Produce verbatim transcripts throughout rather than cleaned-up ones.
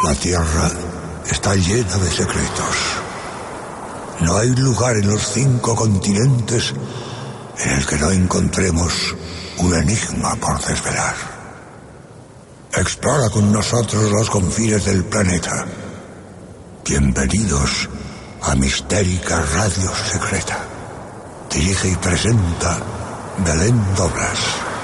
La Tierra está llena de secretos. No hay lugar en los cinco continentes en el que no encontremos un enigma por desvelar. Explora con nosotros los confines del planeta. Bienvenidos a Mistérica Radio Secreta. Dirige y presenta Belén Doblas.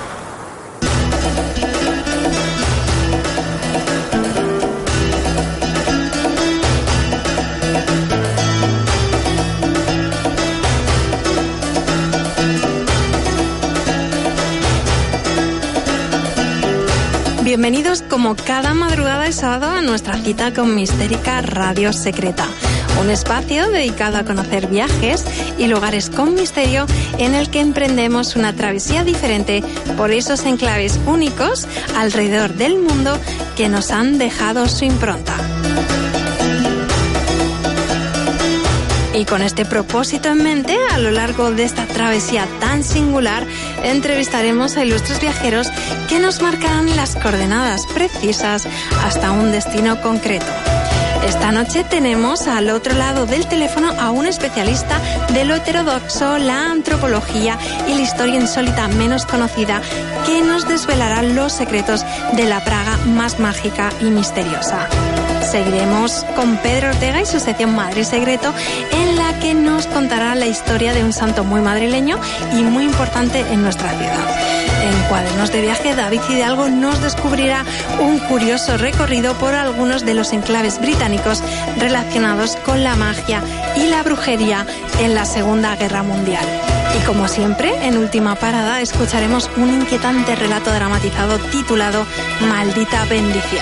Bienvenidos como cada madrugada de sábado a nuestra cita con Mistérica Radio Secreta, un espacio dedicado a conocer viajes y lugares con misterio en el que emprendemos una travesía diferente por esos enclaves únicos alrededor del mundo que nos han dejado su impronta. Y con este propósito en mente, a lo largo de esta travesía tan singular, entrevistaremos a ilustres viajeros que nos marcarán las coordenadas precisas hasta un destino concreto. Esta noche tenemos al otro lado del teléfono a un especialista de lo heterodoxo, la antropología y la historia insólita menos conocida, que nos desvelará los secretos de la Praga más mágica y misteriosa. Seguiremos con Pedro Ortega y su sección Madrid Secreto, en la que nos contará la historia de un santo muy madrileño y muy importante en nuestra ciudad. En Cuadernos de Viaje, David Hidalgo nos descubrirá un curioso recorrido por algunos de los enclaves británicos relacionados con la magia y la brujería en la Segunda Guerra Mundial. Y como siempre, en última parada, escucharemos un inquietante relato dramatizado titulado Maldita Bendición.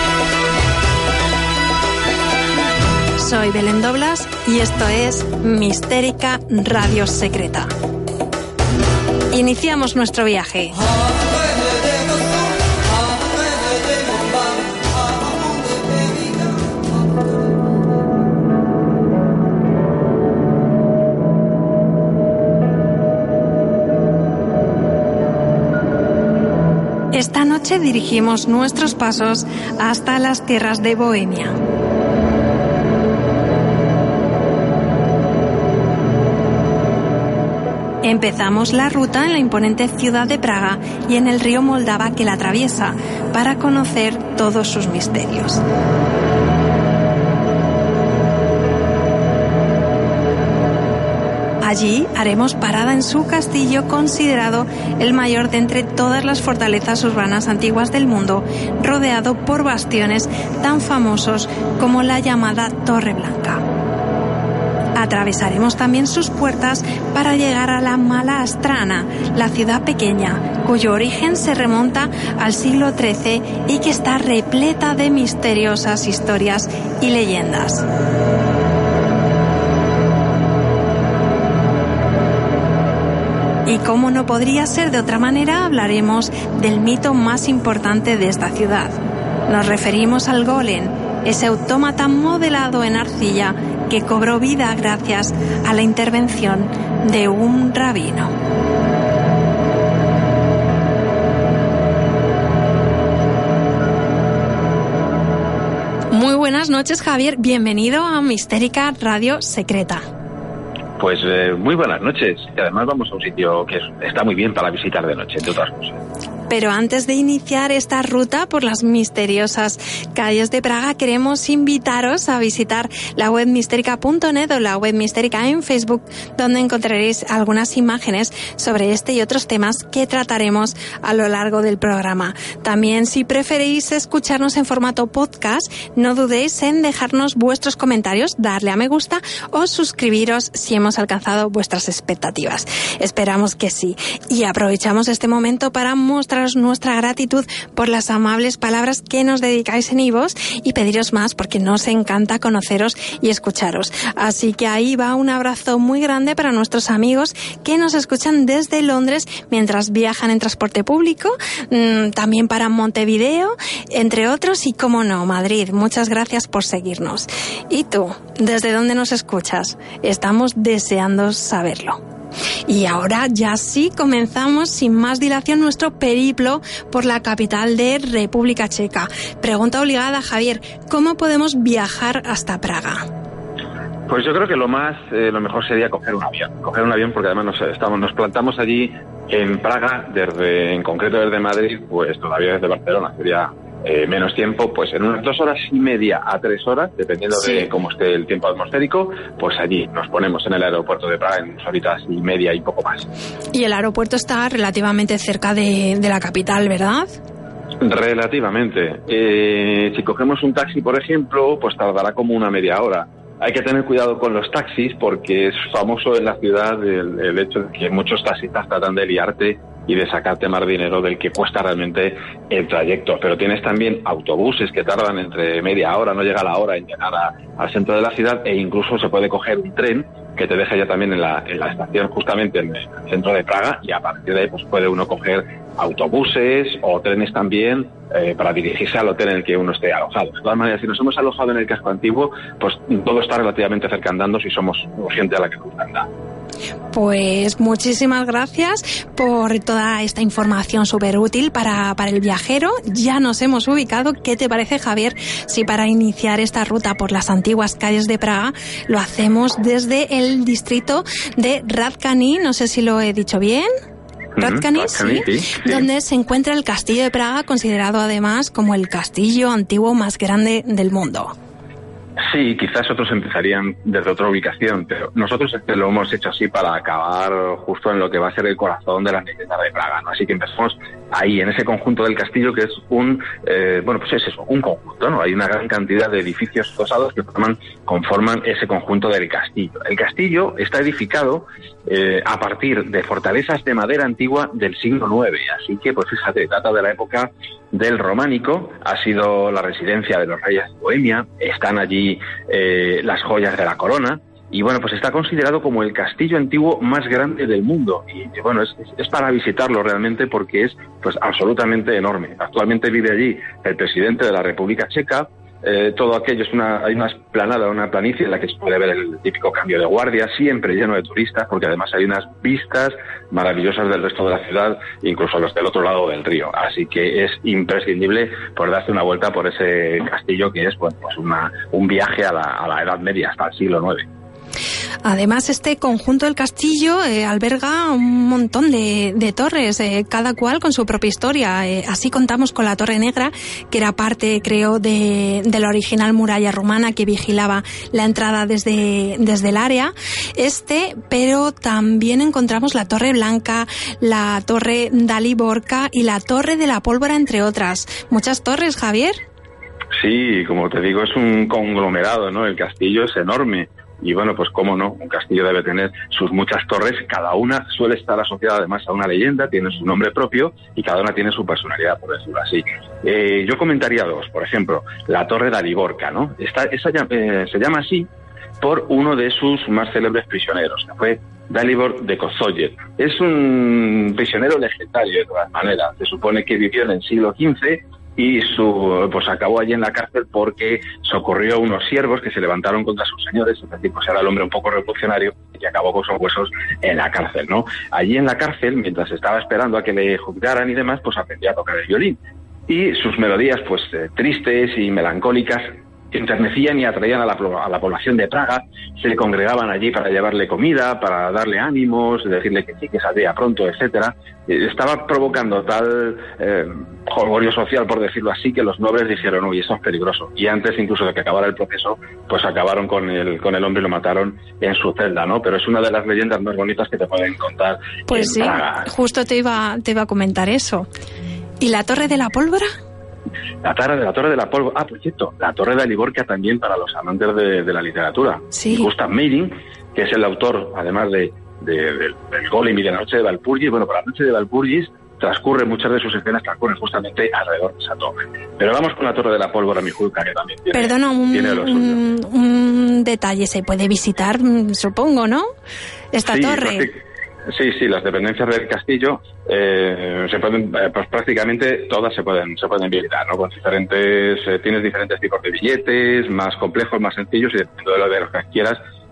Soy Belén Doblas y esto es Mistérica Radio Secreta. Iniciamos nuestro viaje. Esta noche dirigimos nuestros pasos hasta las tierras de Bohemia. Empezamos la ruta en la imponente ciudad de Praga y en el río Moldava que la atraviesa para conocer todos sus misterios. Allí haremos parada en su castillo, considerado el mayor de entre todas las fortalezas urbanas antiguas del mundo, rodeado por bastiones tan famosos como la llamada Torre Blanca. Atravesaremos también sus puertas para llegar a la Mala Astrana, la ciudad pequeña, cuyo origen se remonta al siglo trece y que está repleta de misteriosas historias y leyendas. Y como no podría ser de otra manera, hablaremos del mito más importante de esta ciudad. Nos referimos al golem, ese autómata modelado en arcilla que cobró vida gracias a la intervención de un rabino. Muy buenas noches, Javier. Bienvenido a Mistérica Radio Secreta. Pues eh, muy buenas noches. Y además vamos a un sitio que está muy bien para visitar de noche, entre otras cosas. Pero antes de iniciar esta ruta por las misteriosas calles de Praga, queremos invitaros a visitar la web mistérica punto net o la web Mistérica en Facebook, donde encontraréis algunas imágenes sobre este y otros temas que trataremos a lo largo del programa. También, si preferís escucharnos en formato podcast, no dudéis en dejarnos vuestros comentarios, darle a me gusta o suscribiros si hemos alcanzado vuestras expectativas. Esperamos que sí. Y aprovechamos este momento para mostrar nuestra gratitud por las amables palabras que nos dedicáis en iVoox y pediros más porque nos encanta conoceros y escucharos. Así que ahí va un abrazo muy grande para nuestros amigos que nos escuchan desde Londres mientras viajan en transporte público, también para Montevideo, entre otros, y como no, Madrid. Muchas gracias por seguirnos. ¿Y tú? ¿Desde dónde nos escuchas? Estamos deseando saberlo. Y ahora ya sí comenzamos sin más dilación nuestro periplo por la capital de República Checa. Pregunta obligada, Javier, ¿cómo podemos viajar hasta Praga? Pues yo creo que lo más, eh, lo mejor sería coger un avión. Coger un avión porque además nos, estamos, nos plantamos allí en Praga, desde, en concreto desde Madrid, pues todavía desde Barcelona sería eh, menos tiempo, pues en unas dos horas y media a tres horas, dependiendo sí. de cómo esté el tiempo atmosférico, pues allí nos ponemos en el aeropuerto de Praga en dos horitas y media y poco más. Y el aeropuerto está relativamente cerca de, de la capital, ¿verdad? Relativamente. Eh, si cogemos un taxi, por ejemplo, pues tardará como una media hora. Hay que tener cuidado con los taxis porque es famoso en la ciudad el, el hecho de que muchos taxistas tratan de liarte y de sacarte más dinero del que cuesta realmente el trayecto. Pero tienes también autobuses que tardan entre media hora, no llega la hora en llegar a, al centro de la ciudad, e incluso se puede coger un tren que te deja ya también en la, en la estación justamente en el centro de Praga, y a partir de ahí pues puede uno coger autobuses o trenes también eh, para dirigirse al hotel en el que uno esté alojado. De todas maneras, si nos hemos alojado en el casco antiguo, pues todo está relativamente cerca andando si somos gente a la que gusta andar. Pues muchísimas gracias por toda esta información súper útil para, para el viajero. Ya nos hemos ubicado. ¿Qué te parece, Javier, si para iniciar esta ruta por las antiguas calles de Praga lo hacemos desde el distrito de Radkany? No sé si lo he dicho bien. Radkany, sí, sí, sí, donde se encuentra el castillo de Praga, considerado además como el castillo antiguo más grande del mundo. Sí, quizás otros empezarían desde otra ubicación, pero nosotros este lo hemos hecho así para acabar justo en lo que va a ser el corazón de la leyenda de Praga, ¿no? Así que empezamos ahí, en ese conjunto del castillo, que es un, eh, bueno, pues es eso, un conjunto, ¿no? Hay una gran cantidad de edificios dosados que forman, conforman ese conjunto del castillo. El castillo está edificado eh, a partir de fortalezas de madera antigua del siglo nueve, así que, pues fíjate, trata de la época del románico, ha sido la residencia de los reyes de Bohemia, están allí eh, las joyas de la corona, y bueno, pues está considerado como el castillo antiguo más grande del mundo, y bueno, es, es para visitarlo realmente porque es pues absolutamente enorme. Actualmente vive allí el presidente de la República Checa. Eh, todo aquello es una, hay una esplanada, una planicie en la que se puede ver el típico cambio de guardia, siempre lleno de turistas, porque además hay unas vistas maravillosas del resto de la ciudad, incluso los del otro lado del río. Así que es imprescindible por darse una vuelta por ese castillo, que es bueno, pues una, un viaje a la, a la Edad Media, hasta el siglo nueve. Además, este conjunto del castillo eh, alberga un montón de, de torres, eh, cada cual con su propia historia. Eh, así contamos con la Torre Negra, que era parte, creo, de, de la original muralla romana que vigilaba la entrada desde, desde el área este, pero también encontramos la Torre Blanca, la Torre Daliborka y la Torre de la Pólvora, entre otras. ¿Muchas torres, Javier? Sí, como te digo, es un conglomerado, ¿no? El castillo es enorme. Y bueno, pues cómo no, un castillo debe tener sus muchas torres, cada una suele estar asociada además a una leyenda, tiene su nombre propio y cada una tiene su personalidad, por decirlo así. Eh, yo comentaría dos, por ejemplo, la Torre Daliborka, ¿no? Esta, esa, eh, se llama así por uno de sus más célebres prisioneros, que fue Dalibor de Kozoyet. Es un prisionero legendario de todas maneras, se supone que vivió en el siglo quince y su pues acabó allí en la cárcel porque socorrió a unos siervos que se levantaron contra sus señores, es decir, pues era el hombre un poco revolucionario y acabó con sus huesos en la cárcel, ¿no? Allí en la cárcel, mientras estaba esperando a que le juzgaran y demás, pues aprendía a tocar el violín. Y sus melodías, pues eh, tristes y melancólicas, enternecían y atraían a la, a la población de Praga. Se congregaban allí para llevarle comida, para darle ánimos, decirle que sí, que saldría pronto, etcétera. Estaba provocando tal eh, jolgorio social, por decirlo así, que los nobles dijeron, uy, eso es peligroso. Y antes incluso de que acabara el proceso, pues acabaron con el, con el hombre y lo mataron en su celda, ¿no? Pero es una de las leyendas más bonitas que te pueden contar. Pues en sí, Praga. Justo te iba, te iba a comentar eso. ¿Y la Torre de la Pólvora? La torre de la Torre de la Pólvora. Ah, por cierto, la Torre de Daliborka también para los amantes de, de la literatura. Sí. Gustav Meyrink, que es el autor, además de, de, de del Golem y de la Noche de Valpurgis. Bueno, para la Noche de Valpurgis transcurre, muchas de sus escenas transcurren justamente alrededor de esa torre. Pero vamos con la Torre de la Pólvora, Mijulka, que también tiene, Perdona, un, tiene lo suyo. Un, un detalle, se puede visitar, supongo, ¿no? Esta sí, torre. Sí, sí, las dependencias del castillo eh, se pueden, eh, pues prácticamente todas se pueden se pueden visitar, ¿no? Con diferentes, eh, tienes diferentes tipos de billetes, más complejos, más sencillos, y dependiendo de lo de lo que quieras,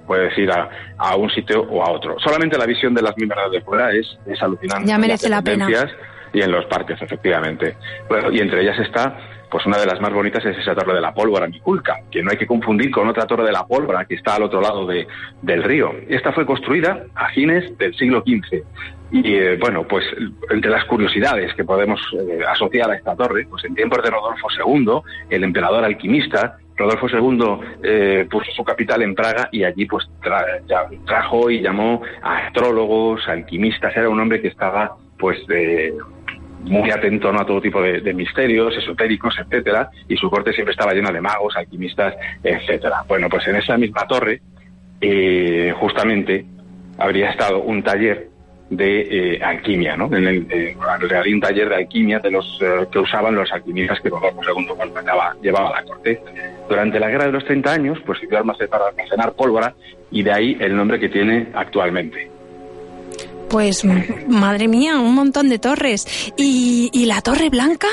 puedes ir a, a un sitio o a otro. Solamente la visión de las minas de fuera es, es alucinante. Ya merece la pena. Y en los parques, efectivamente. Bueno, y entre ellas está, pues una de las más bonitas es esa Torre de la Pólvora, Mikulka, que no hay que confundir con otra Torre de la Pólvora que está al otro lado de, del río. Esta fue construida a fines del siglo quince. Y eh, bueno, pues entre las curiosidades que podemos eh, asociar a esta torre, pues en tiempos de Rodolfo segundo, el emperador alquimista, Rodolfo segundo eh, puso su capital en Praga y allí pues tra ya, trajo y llamó a astrólogos, alquimistas. Era un hombre que estaba pues eh, muy atento, ¿no?, a todo tipo de, de misterios esotéricos, etcétera, y su corte siempre estaba llena de magos, alquimistas, etcétera. Bueno, pues en esa misma torre eh, justamente habría estado un taller de eh, alquimia, ¿no? En el, eh, había un taller de alquimia de los eh, que usaban los alquimistas que Rodolfo segundo llevaba, llevaba a la corte. Durante la Guerra de los treinta años, pues sirvió para almacenar pólvora, y de ahí el nombre que tiene actualmente. Pues, madre mía, un montón de torres. ¿Y, y la Torre Blanca?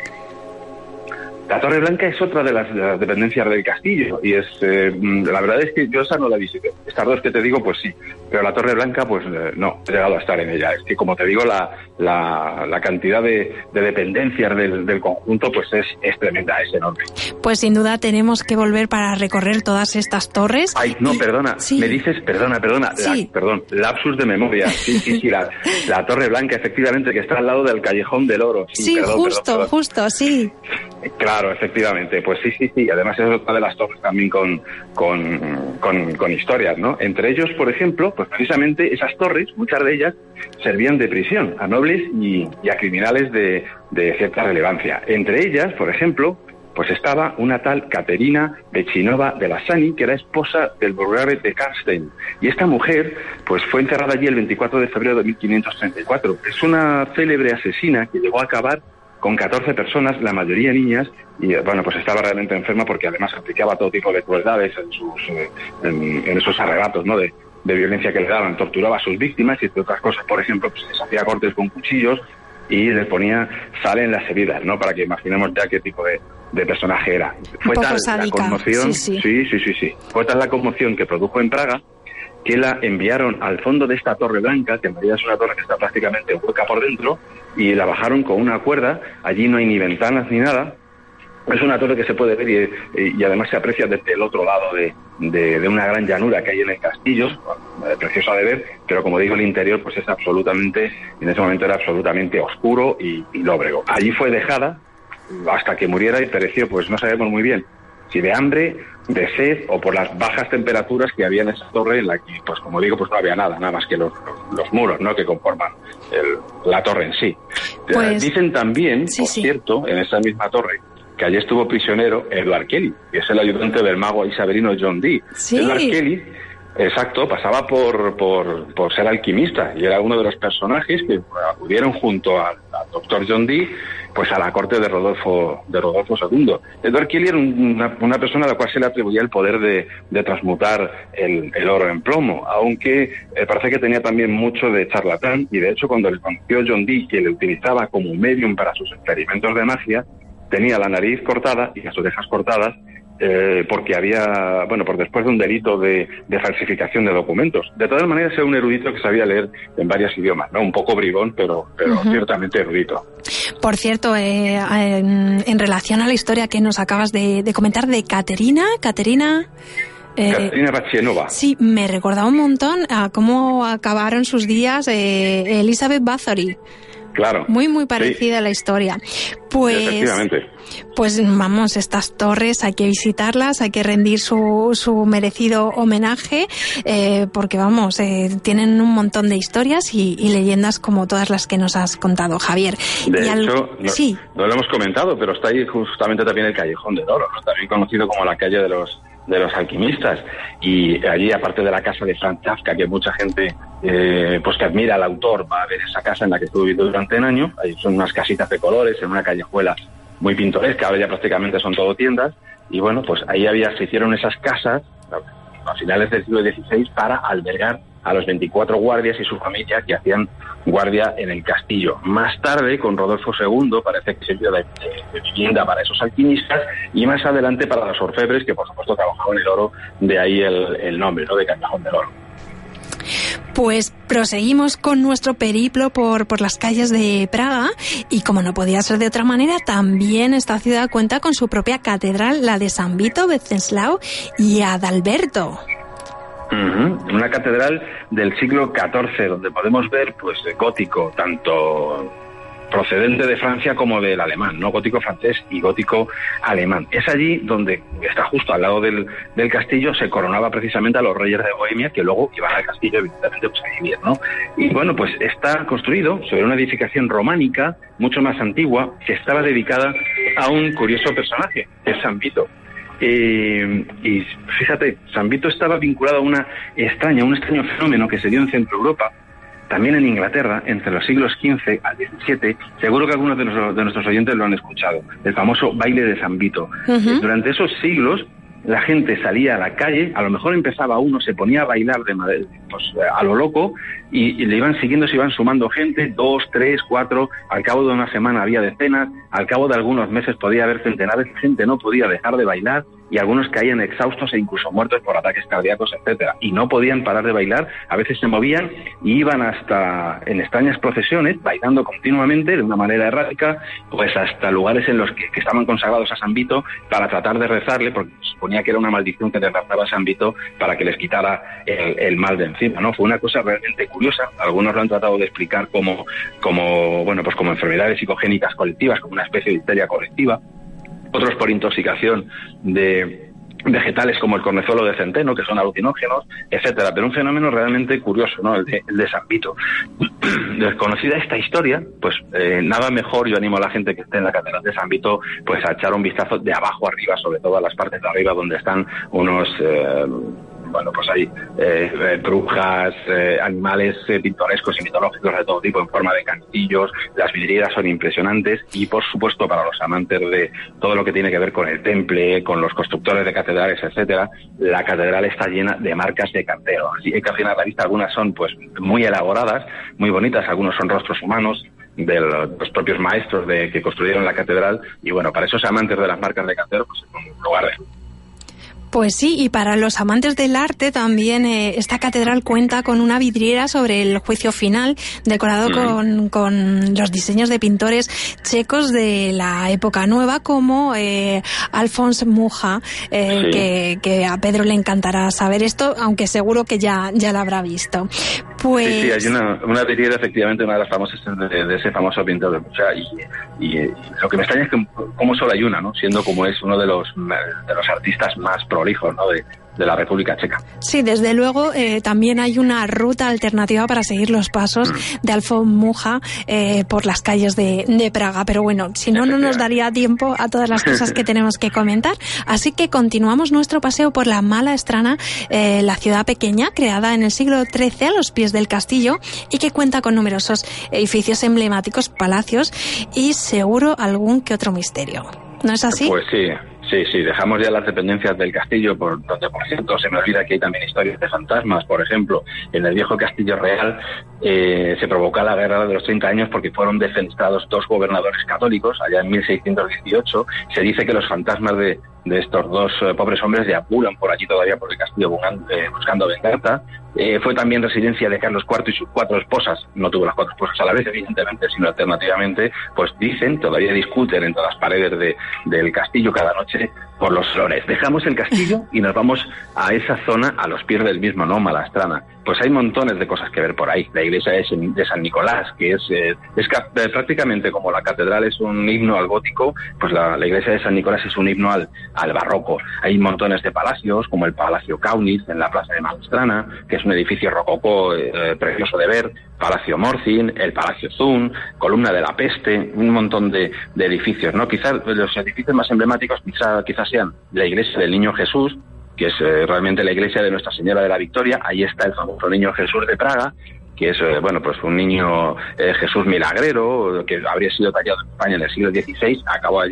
La Torre Blanca es otra de las, de las dependencias del castillo, y es eh, la verdad es que yo esa no la visité. Estas dos que te digo, pues sí, pero la Torre Blanca, pues eh, no, he llegado a estar en ella. Es que, como te digo, la, la, la cantidad de, de dependencias del, del conjunto, pues es, es tremenda, es enorme. Pues sin duda tenemos que volver para recorrer todas estas torres. Ay, no, y... perdona, sí. me dices, perdona, perdona, sí. la, perdón, lapsus de memoria. Sí, sí, sí, la, la Torre Blanca, efectivamente, que está al lado del Callejón del Oro. Sí, sí perdón, justo, perdón, perdón. justo, sí. Claro, efectivamente, pues sí, sí, sí. Además es otra de las torres también con, con, con, con historias, ¿no? Entre ellos, por ejemplo, pues precisamente esas torres, muchas de ellas, servían de prisión a nobles y, y a criminales de, de cierta relevancia. Entre ellas, por ejemplo, pues estaba una tal Caterina Bechinova de Lasani, que era esposa del burgrave de Karlstein. Y esta mujer, pues fue enterrada allí el veinticuatro de febrero de mil quinientos treinta y cuatro. Es una célebre asesina que llegó a acabar con catorce personas, la mayoría niñas, y bueno, pues estaba realmente enferma porque además aplicaba todo tipo de crueldades en sus eh, en, en esos arrebatos, ¿no?, de, de violencia que le daban. Torturaba a sus víctimas y, entre otras cosas, por ejemplo, pues les hacía cortes con cuchillos y les ponía sal en las heridas, ¿no?, para que imaginemos ya qué tipo de, de personaje era. Fue tal la conmoción, sí sí. sí, sí, sí, sí, fue tal la conmoción que produjo en Praga, que la enviaron al fondo de esta Torre Blanca, que en realidad es una torre que está prácticamente hueca por dentro, y la bajaron con una cuerda. Allí no hay ni ventanas ni nada. Es una torre que se puede ver y, y además se aprecia desde el otro lado de, de, de una gran llanura que hay en el castillo, bueno, preciosa de ver, pero como digo, el interior pues es absolutamente, en ese momento era absolutamente oscuro y, y lóbrego. Allí fue dejada hasta que muriera y pereció, pues no sabemos muy bien si de hambre, de sed o por las bajas temperaturas que había en esa torre, en la que, pues como digo, pues no había nada, nada más que los, los, los muros, ¿no?, que conforman el, la torre en sí. Pues, dicen también, sí, por sí. cierto, en esa misma torre, que allí estuvo prisionero Edward Kelly, que es el ayudante del mago isabelino John Dee. Sí. Edward Kelly, exacto, pasaba por, por, por ser alquimista y era uno de los personajes que acudieron junto al, al doctor John Dee pues a la corte de Rodolfo de Rodolfo segundo. Edward Kelly era una, una persona a la cual se le atribuía el poder de, de transmutar el, el oro en plomo, aunque eh, parece que tenía también mucho de charlatán, y de hecho cuando le conoció John Dee, que le utilizaba como medium para sus experimentos de magia, tenía la nariz cortada y las orejas cortadas, eh, porque había, bueno, por después de un delito de, de falsificación de documentos. De todas maneras, era un erudito que sabía leer en varios idiomas, ¿no? Un poco bribón, pero, pero uh-huh. ciertamente erudito. Por cierto, eh, en, en relación a la historia que nos acabas de, de comentar de Caterina, Caterina... Eh, Caterina Bechinova. Sí, me recordaba un montón a cómo acabaron sus días eh, Elizabeth Bathory. Claro. Muy, muy parecida sí. a la historia. Pues, efectivamente. Pues vamos, estas torres hay que visitarlas, hay que rendir su, su merecido homenaje, eh, porque vamos, eh, tienen un montón de historias y, y leyendas como todas las que nos has contado, Javier. De y hecho, al... no, sí. no lo hemos comentado, pero está ahí justamente también el Callejón del Oro, ¿no?, también conocido como la calle de los de los alquimistas, y allí, aparte de la casa de Franz Kafka, que mucha gente eh, pues que admira al autor, va a ver esa casa en la que estuvo viviendo durante un año. Ahí son unas casitas de colores en una callejuela muy pintoresca, ahora ya prácticamente son todo tiendas, y bueno, pues ahí había se hicieron esas casas a finales del siglo dieciséis para albergar a los veinticuatro guardias y su familia que hacían guardia en el castillo. Más tarde, con Rodolfo segundo, parece que sirvió de, de, de vivienda para esos alquimistas, y más adelante para los orfebres, que por supuesto trabajaban el oro, de ahí el, el nombre, ¿no?, de Callejón del Oro. Pues proseguimos con nuestro periplo por, por las calles de Praga, y como no podía ser de otra manera, también esta ciudad cuenta con su propia catedral, la de San Vito, Wenceslao y Adalberto. Uh-huh. Una catedral del siglo catorce, donde podemos ver pues gótico, tanto procedente de Francia como del alemán, ¿no? Gótico francés y gótico alemán. Es allí donde está justo al lado del, del castillo, se coronaba precisamente a los reyes de Bohemia, que luego iban al castillo evidentemente pues a vivir, ¿no? Y bueno, pues está construido sobre una edificación románica mucho más antigua, que estaba dedicada a un curioso personaje, que es San Vito. Eh, y fíjate, San Vito estaba vinculado a una extraña, un extraño fenómeno que se dio en Centro Europa, también en Inglaterra, entre los siglos quince al diecisiete. Seguro que algunos de, los, de nuestros oyentes lo han escuchado, el famoso baile de San Vito. Uh-huh. Durante esos siglos, la gente salía a la calle, a lo mejor empezaba uno, se ponía a bailar de madera, pues, a lo loco, y, y le iban siguiendo, se iban sumando gente, dos, tres, cuatro, al cabo de una semana había decenas, al cabo de algunos meses podía haber centenares de gente, no podía dejar de bailar, y algunos caían exhaustos e incluso muertos por ataques cardíacos, etcétera, y no podían parar de bailar. A veces se movían y iban hasta, en extrañas procesiones, bailando continuamente de una manera errática, pues hasta lugares en los que, que estaban consagrados a San Vito, para tratar de rezarle, porque se suponía que era una maldición que le rezaba a San Vito para que les quitara el, el mal de encima, ¿no? Fue una cosa realmente curiosa. Algunos lo han tratado de explicar como, como, bueno, pues como enfermedades psicogénicas colectivas, como una especie de histeria colectiva. Otros por intoxicación de vegetales como el cornezuelo de centeno, que son alucinógenos, etcétera. Pero un fenómeno realmente curioso, ¿no?, el de, el de San Vito. Desconocida esta historia, pues eh, nada mejor, yo animo a la gente que esté en la catedral de San Vito, pues a echar un vistazo de abajo arriba, sobre todo a las partes de arriba donde están unos... Eh, bueno, pues hay eh, eh, brujas, eh, animales eh, pintorescos y mitológicos de todo tipo en forma de cantillos. Las vidrieras son impresionantes, y por supuesto para los amantes de todo lo que tiene que ver con el temple, con los constructores de catedrales, etcétera, la catedral está llena de marcas de cantero. Así que al final la vista, algunas son pues muy elaboradas, muy bonitas, algunos son rostros humanos de los propios maestros de que construyeron la catedral, y bueno, para esos amantes de las marcas de cantero, pues es un lugar de... Pues sí, y para los amantes del arte también eh, esta catedral cuenta con una vidriera sobre el juicio final, decorado mm. con, con los diseños de pintores checos de la época nueva, como eh, Alfons Mucha, eh, sí. que, que a Pedro le encantará saber esto, aunque seguro que ya, ya lo habrá visto. Pues... Sí, sí, hay una, una vidriera, efectivamente, una de las famosas de, de ese famoso pintor de Mucha, y, y, y lo que me extraña es que como solo hay una, ¿no?, siendo como es uno de los, de los artistas más prolijos, ¿no?, de, de la República Checa. Sí, desde luego eh, también hay una ruta alternativa para seguir los pasos mm. de Alfons Mucha eh, por las calles de, de Praga, pero bueno, si no, no nos daría tiempo a todas las cosas que tenemos que comentar, así que continuamos nuestro paseo por la Mala Strana, eh, la ciudad pequeña creada en el siglo trece a los pies del castillo, y que cuenta con numerosos edificios emblemáticos, palacios y seguro algún que otro misterio. ¿No es así? Pues sí. Sí, sí, dejamos ya las dependencias del castillo, por donde, por cierto, se me olvida que hay también historias de fantasmas. Por ejemplo, en el viejo Castillo Real eh, se provocó la Guerra de los treinta años porque fueron defenestrados dos gobernadores católicos, allá en mil seiscientos dieciocho. Se dice que los fantasmas de, de estos dos eh, pobres hombres deambulan por allí todavía por el castillo buscando, eh, buscando venganza. Eh, fue también residencia de Carlos cuarto y sus cuatro esposas. No tuvo las cuatro esposas a la vez, evidentemente, sino alternativamente, pues dicen, todavía discuten entre las paredes de, del castillo cada noche por los olores. Dejamos el castillo y nos vamos a esa zona a los pies del mismo, ¿no?, Mala Strana. Pues hay montones de cosas que ver por ahí. La iglesia de San Nicolás, que es, eh, es prácticamente como la catedral es un himno al gótico, pues la, la iglesia de San Nicolás es un himno al, al barroco. Hay montones de palacios, como el Palacio Kaunitz en la plaza de Mala Strana, que es un edificio rococó eh, precioso de ver, Palacio Morzin, el Palacio Thun, Columna de la Peste, un montón de, de edificios, ¿no? Quizás los edificios más emblemáticos quizás quizás sean la iglesia del Niño Jesús, que es eh, realmente la iglesia de Nuestra Señora de la Victoria. Ahí está el famoso Niño Jesús de Praga, que es, eh, bueno, pues un niño eh, Jesús milagrero, que habría sido tallado en España en el siglo dieciséis, acabó allí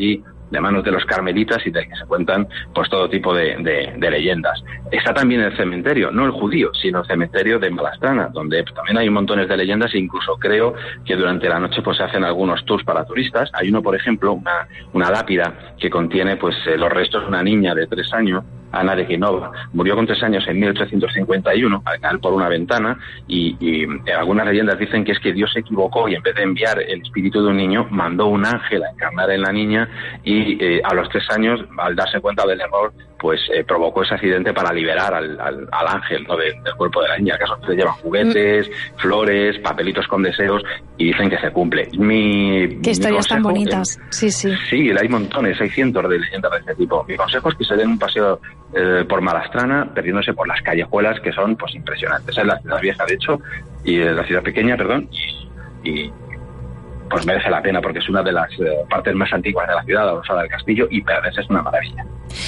de manos de los carmelitas y de que se cuentan pues todo tipo de, de, de leyendas. Está también el cementerio, no el judío, sino el cementerio de Malastrana, donde también hay montones de leyendas e incluso creo que durante la noche pues se hacen algunos tours para turistas. Hay uno, por ejemplo, una, una lápida que contiene pues eh, los restos de una niña de tres años, Ana de Genova. Murió con tres años en mil ochocientos cincuenta y uno, al caer por una ventana, y, y algunas leyendas dicen que es que Dios se equivocó y en vez de enviar el espíritu de un niño, mandó un ángel a encarnar en la niña y eh, a los tres años, al darse cuenta del error, pues eh, provocó ese accidente para liberar al, al, al ángel, ¿no?, de, del cuerpo de la niña. Acaso se llevan juguetes, mm. flores, papelitos con deseos y dicen que se cumple. Mi, Qué historias tan bonitas. Eh, sí, sí. Sí, hay montones, hay cientos de leyendas de este tipo. Mi consejo es que se den un paseo eh, por Malastrana, perdiéndose por las callejuelas que son pues impresionantes. Esa es la ciudad vieja, de hecho, y eh, la ciudad pequeña, perdón, y, y pues merece la pena porque es una de las eh, partes más antiguas de la ciudad, adosada del castillo, y perderse es una maravilla.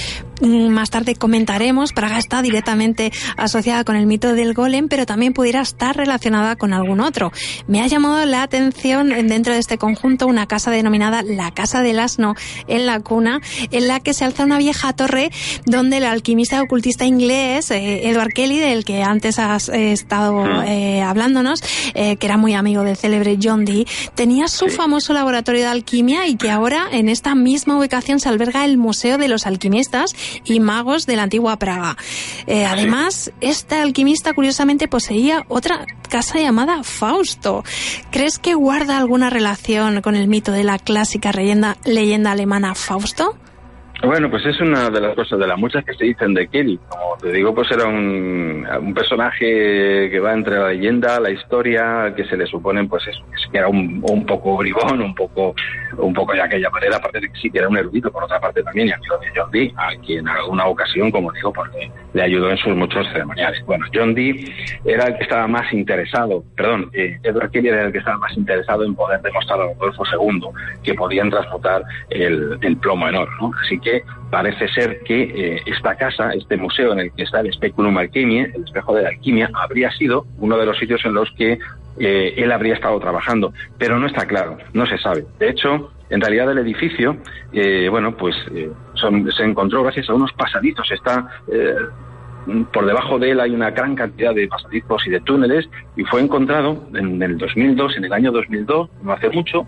Más tarde comentaremos, Praga está directamente asociada con el mito del golem, pero también pudiera estar relacionada con algún otro. Me ha llamado la atención dentro de este conjunto una casa denominada la Casa del Asno en la Cuna, en la que se alza una vieja torre donde el alquimista ocultista inglés eh, Edward Kelly, del que antes has eh, estado eh, hablándonos, eh, que era muy amigo del célebre John Dee, tenía su famoso laboratorio de alquimia y que ahora en esta misma ubicación se alberga el Museo de los Alquimistas y Magos de la antigua Praga. Eh, además, este alquimista curiosamente poseía otra casa llamada Fausto. ¿Crees que guarda alguna relación con el mito de la clásica leyenda, leyenda alemana Fausto? Bueno, pues es una de las cosas, de las muchas que se dicen de Kelly. Como te digo, pues era un, un personaje que va entre la leyenda, la historia, que se le suponen, pues eso, que era un, un poco bribón, un poco un poco de aquella manera, aparte de que sí que era un erudito, por otra parte también, y amigo de John Dee, a quien en alguna ocasión, como digo, pues le, le ayudó en sus muchos ceremoniales. Bueno, John Dee era el que estaba más interesado, perdón, eh, Edward Kelly era el que estaba más interesado en poder demostrar a Rodolfo segundo que podían transportar el, el plomo en oro, ¿no? Así que parece ser que eh, esta casa, este museo en el que está el Speculum Alchemiae, el espejo de la alquimia, habría sido uno de los sitios en los que eh, él habría estado trabajando, pero no está claro, no se sabe. De hecho, en realidad el edificio, eh, bueno, pues eh, son, se encontró gracias a unos pasadizos, está... Eh, por debajo de él hay una gran cantidad de pasadizos y de túneles, y fue encontrado en el dos mil dos, en el año dos mil dos, no hace mucho,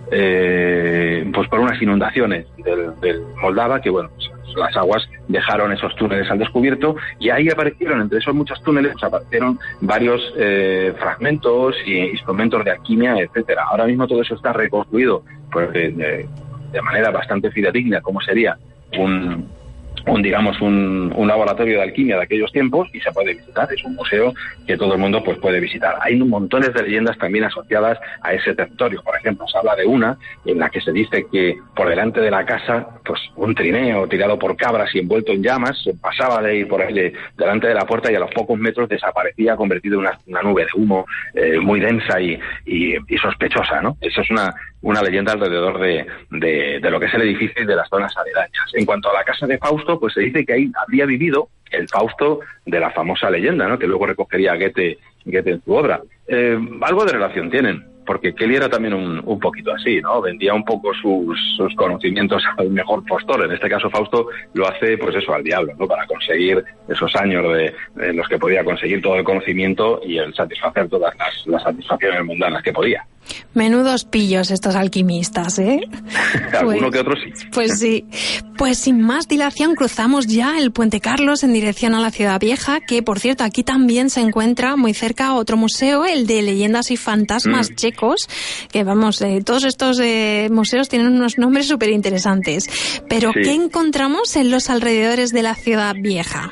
eh, pues por unas inundaciones del, del Moldava, que bueno, pues las aguas dejaron esos túneles al descubierto, y ahí aparecieron, entre esos muchos túneles, pues aparecieron varios eh, fragmentos y instrumentos de alquimia, etcétera. Ahora mismo todo eso está reconstruido pues, de, de, de manera bastante fidedigna, como sería un... un digamos un, un laboratorio de alquimia de aquellos tiempos, y se puede visitar, es un museo que todo el mundo pues puede visitar. Hay montones de leyendas también asociadas a ese territorio. Por ejemplo, se habla de una en la que se dice que por delante de la casa pues un trineo tirado por cabras y envuelto en llamas pasaba de ahí por ahí de, delante de la puerta, y a los pocos metros desaparecía convertido en una, una nube de humo eh, muy densa y, y, y sospechosa, ¿no? Eso es una una leyenda alrededor de, de, de lo que es el edificio y de las zonas aledañas. En cuanto a la casa de Fausto, pues se dice que ahí habría vivido el Fausto de la famosa leyenda, ¿no?, que luego recogería Goethe, Goethe en su obra. Eh, algo de relación tienen, porque Kelly era también un, un poquito así, ¿no? Vendía un poco sus, sus conocimientos al mejor postor. En este caso, Fausto lo hace, pues eso, al diablo, ¿no?, para conseguir esos años de, de los que podía conseguir todo el conocimiento y el satisfacer todas las, las satisfacciones mundanas que podía. Menudos pillos estos alquimistas, ¿eh? Alguno pues, que otro sí. Pues sí. Pues sin más dilación cruzamos ya el Puente Carlos en dirección a la Ciudad Vieja, que por cierto aquí también se encuentra muy cerca otro museo, el de leyendas y fantasmas mm. checos, que vamos, eh, todos estos eh, museos tienen unos nombres súper interesantes. Pero sí. ¿Qué encontramos en los alrededores de la Ciudad Vieja?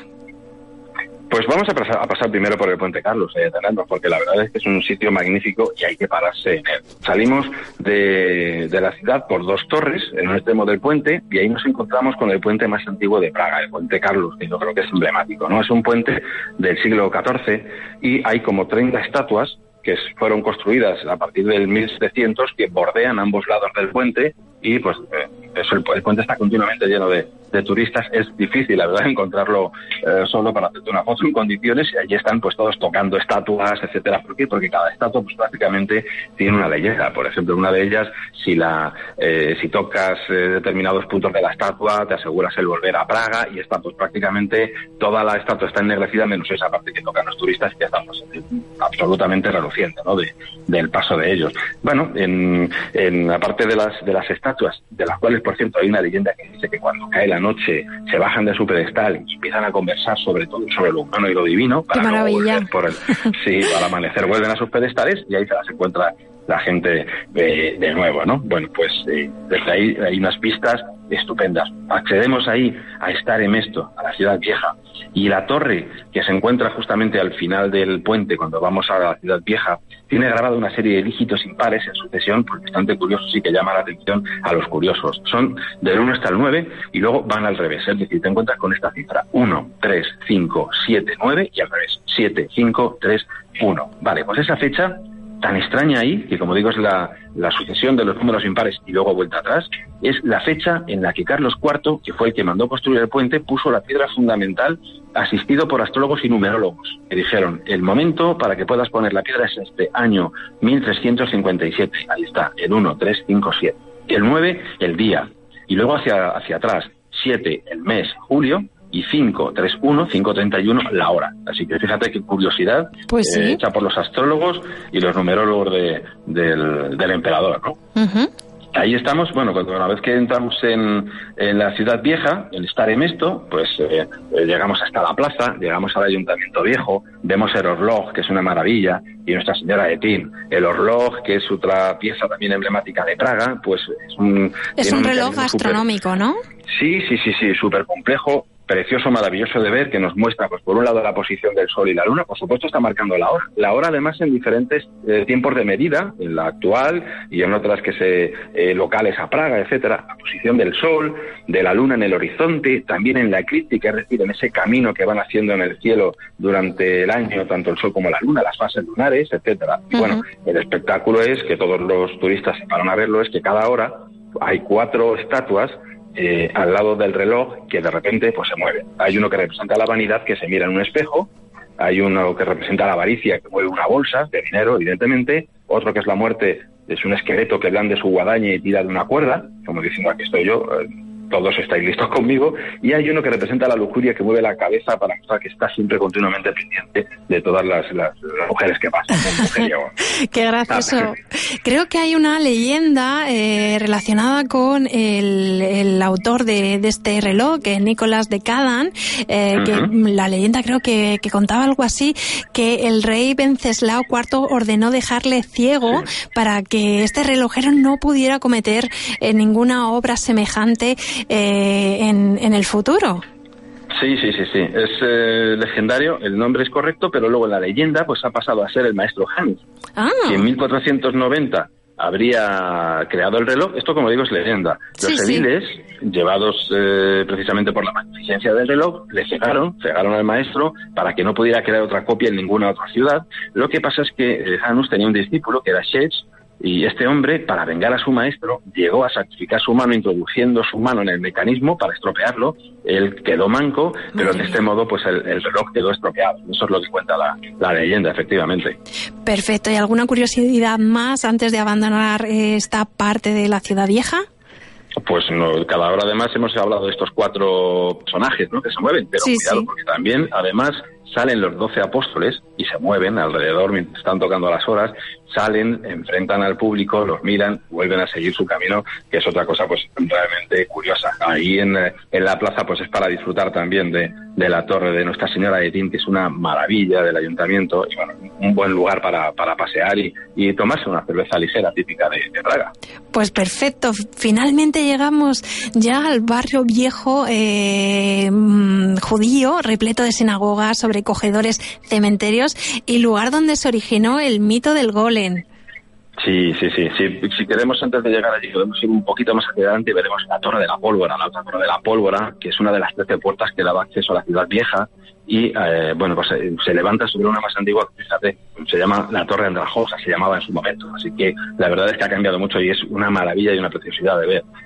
Pues vamos a pasar, a pasar primero por el Puente Carlos, eh, porque la verdad es que es un sitio magnífico y hay que pararse en él. Salimos de, de la ciudad por dos torres en un extremo del puente, y ahí nos encontramos con el puente más antiguo de Praga, el Puente Carlos, que yo creo que es emblemático, ¿no? Es un puente del siglo catorce y hay como treinta estatuas que fueron construidas a partir del mil setecientos que bordean ambos lados del puente, y pues eh, eso, el, el puente está continuamente lleno de, de turistas es difícil, la verdad, encontrarlo eh, solo para hacerte una foto en condiciones, y allí están pues todos tocando estatuas, etcétera. ¿Por qué? Porque cada estatua pues prácticamente tiene una leyenda. Por ejemplo, una de ellas, si la eh, si tocas eh, determinados puntos de la estatua, te aseguras el volver a Praga, y está pues prácticamente toda la estatua está ennegrecida menos esa parte que tocan los turistas, que está pues, absolutamente reluciente, ¿no? De, del paso de ellos. Bueno, en, en aparte de las de las estatuas, de las cuales por cierto hay una leyenda que dice que cuando cae la noche se bajan de su pedestal y empiezan a conversar sobre todo sobre lo humano y lo divino, para ¡qué maravilla! No por el, sí, para amanecer vuelven a sus pedestales y ahí se las encuentra la gente de, de nuevo, ¿no? Bueno, pues eh, desde ahí hay unas pistas estupendas. Accedemos ahí a Stare Mesto, a la ciudad vieja, y la torre que se encuentra justamente al final del puente cuando vamos a la ciudad vieja tiene grabada una serie de dígitos impares en sucesión, pues bastante curiosos y que llama la atención a los curiosos. Son del uno hasta el nueve y luego van al revés, es decir, te encuentras con esta cifra uno, tres, cinco, siete, nueve y al revés, siete, cinco, tres, uno. Vale, pues esa fecha tan extraña ahí, que como digo es la, la sucesión de los números impares y luego vuelta atrás, es la fecha en la que Carlos cuarto, que fue el que mandó construir el puente, puso la piedra fundamental asistido por astrólogos y numerólogos, que dijeron, el momento para que puedas poner la piedra es este año mil trescientos cincuenta y siete, ahí está, el uno, tres, cinco, siete, el nueve, el día, y luego hacia, hacia atrás, siete, el mes, julio, y cinco, tres, uno, cinco, treinta y uno, la hora. Así que fíjate qué curiosidad, pues sí, eh, hecha por los astrólogos y los numerólogos de, del, del emperador, ¿no? Uh-huh. Ahí estamos, bueno, cuando una vez que entramos en, en la ciudad vieja, en Stare Mesto, pues eh, eh, llegamos hasta la plaza, llegamos al ayuntamiento viejo, vemos el Orloj, que es una maravilla, y Nuestra Señora de Tin. El Orloj, que es otra pieza también emblemática de Praga, pues es un... Es un, un reloj astronómico, super... ¿no? Sí, sí, sí, sí, súper complejo, precioso, maravilloso de ver, que nos muestra, pues por un lado, la posición del Sol y la Luna. Por supuesto está marcando la hora. La hora, además, en diferentes eh, tiempos de medida, en la actual y en otras que se eh, locales a Praga, etcétera. La posición del Sol, de la Luna en el horizonte, también en la eclíptica, es decir, en ese camino que van haciendo en el cielo durante el año, tanto el Sol como la Luna, las fases lunares, etcétera. Y uh-huh. bueno, el espectáculo es, que todos los turistas se paran a verlo, es que cada hora hay cuatro estatuas Eh, al lado del reloj que de repente pues se mueve. Hay uno que representa la vanidad, que se mira en un espejo, hay uno que representa la avaricia, que mueve una bolsa de dinero, evidentemente, otro que es la muerte, es un esqueleto que blande su guadaña y tira de una cuerda, como diciendo, aquí estoy yo, eh, todos estáis listos conmigo, y hay uno que representa la lujuria, que mueve la cabeza para mostrar que está siempre continuamente pendiente de todas las, las, las mujeres que pasan. Qué gracioso. Creo que hay una leyenda eh, relacionada con el, el autor de, de este reloj, que es Nicolás de Cadan, eh, uh-huh. que la leyenda creo que, que contaba algo así, que el rey Venceslao cuarto ordenó dejarle ciego sí. para que este relojero no pudiera cometer eh, ninguna obra semejante Eh, en, en el futuro. Sí, sí, sí, sí. Es eh, legendario, el nombre es correcto, pero luego en la leyenda pues ha pasado a ser el maestro Janus, ah. que en mil cuatrocientos noventa habría creado el reloj. Esto, como digo, es leyenda. Los sí, ediles, sí. llevados eh, precisamente por la magnificencia del reloj, le cegaron, cegaron al maestro para que no pudiera crear otra copia en ninguna otra ciudad. Lo que pasa es que eh, Janus tenía un discípulo que era Shets, y este hombre, para vengar a su maestro, llegó a sacrificar su mano introduciendo su mano en el mecanismo para estropearlo. Él quedó manco, pero de este modo pues el, el reloj quedó estropeado. Eso es lo que cuenta la, la leyenda, efectivamente. Perfecto. ¿Y alguna curiosidad más antes de abandonar esta parte de la ciudad vieja? Pues no, cada hora además hemos hablado de estos cuatro personajes, ¿no?, que se mueven, pero sí, cuidado, sí. porque también además salen los doce apóstoles y se mueven alrededor mientras están tocando las horas, salen, enfrentan al público, los miran, vuelven a seguir su camino, que es otra cosa pues realmente curiosa. Ahí en, en la plaza pues es para disfrutar también de, de la torre de Nuestra Señora de Tin, que es una maravilla del ayuntamiento, y bueno, un buen lugar para, para pasear y, y tomarse una cerveza ligera típica de, de Praga. Pues perfecto, finalmente llegamos ya al barrio viejo eh, judío, repleto de sinagogas, sobrecogedores cementerios y lugar donde se originó el mito del golem. Sí, sí, sí, sí. Si queremos, antes de llegar allí, podemos ir un poquito más hacia adelante y veremos la Torre de la Pólvora, la otra Torre de la Pólvora, que es una de las trece puertas que daba acceso a la ciudad vieja, y eh, bueno, pues eh, se levanta sobre una más antigua, fíjate, se llama la Torre Andrajosa, se llamaba en su momento, así que la verdad es que ha cambiado mucho y es una maravilla y una preciosidad de ver.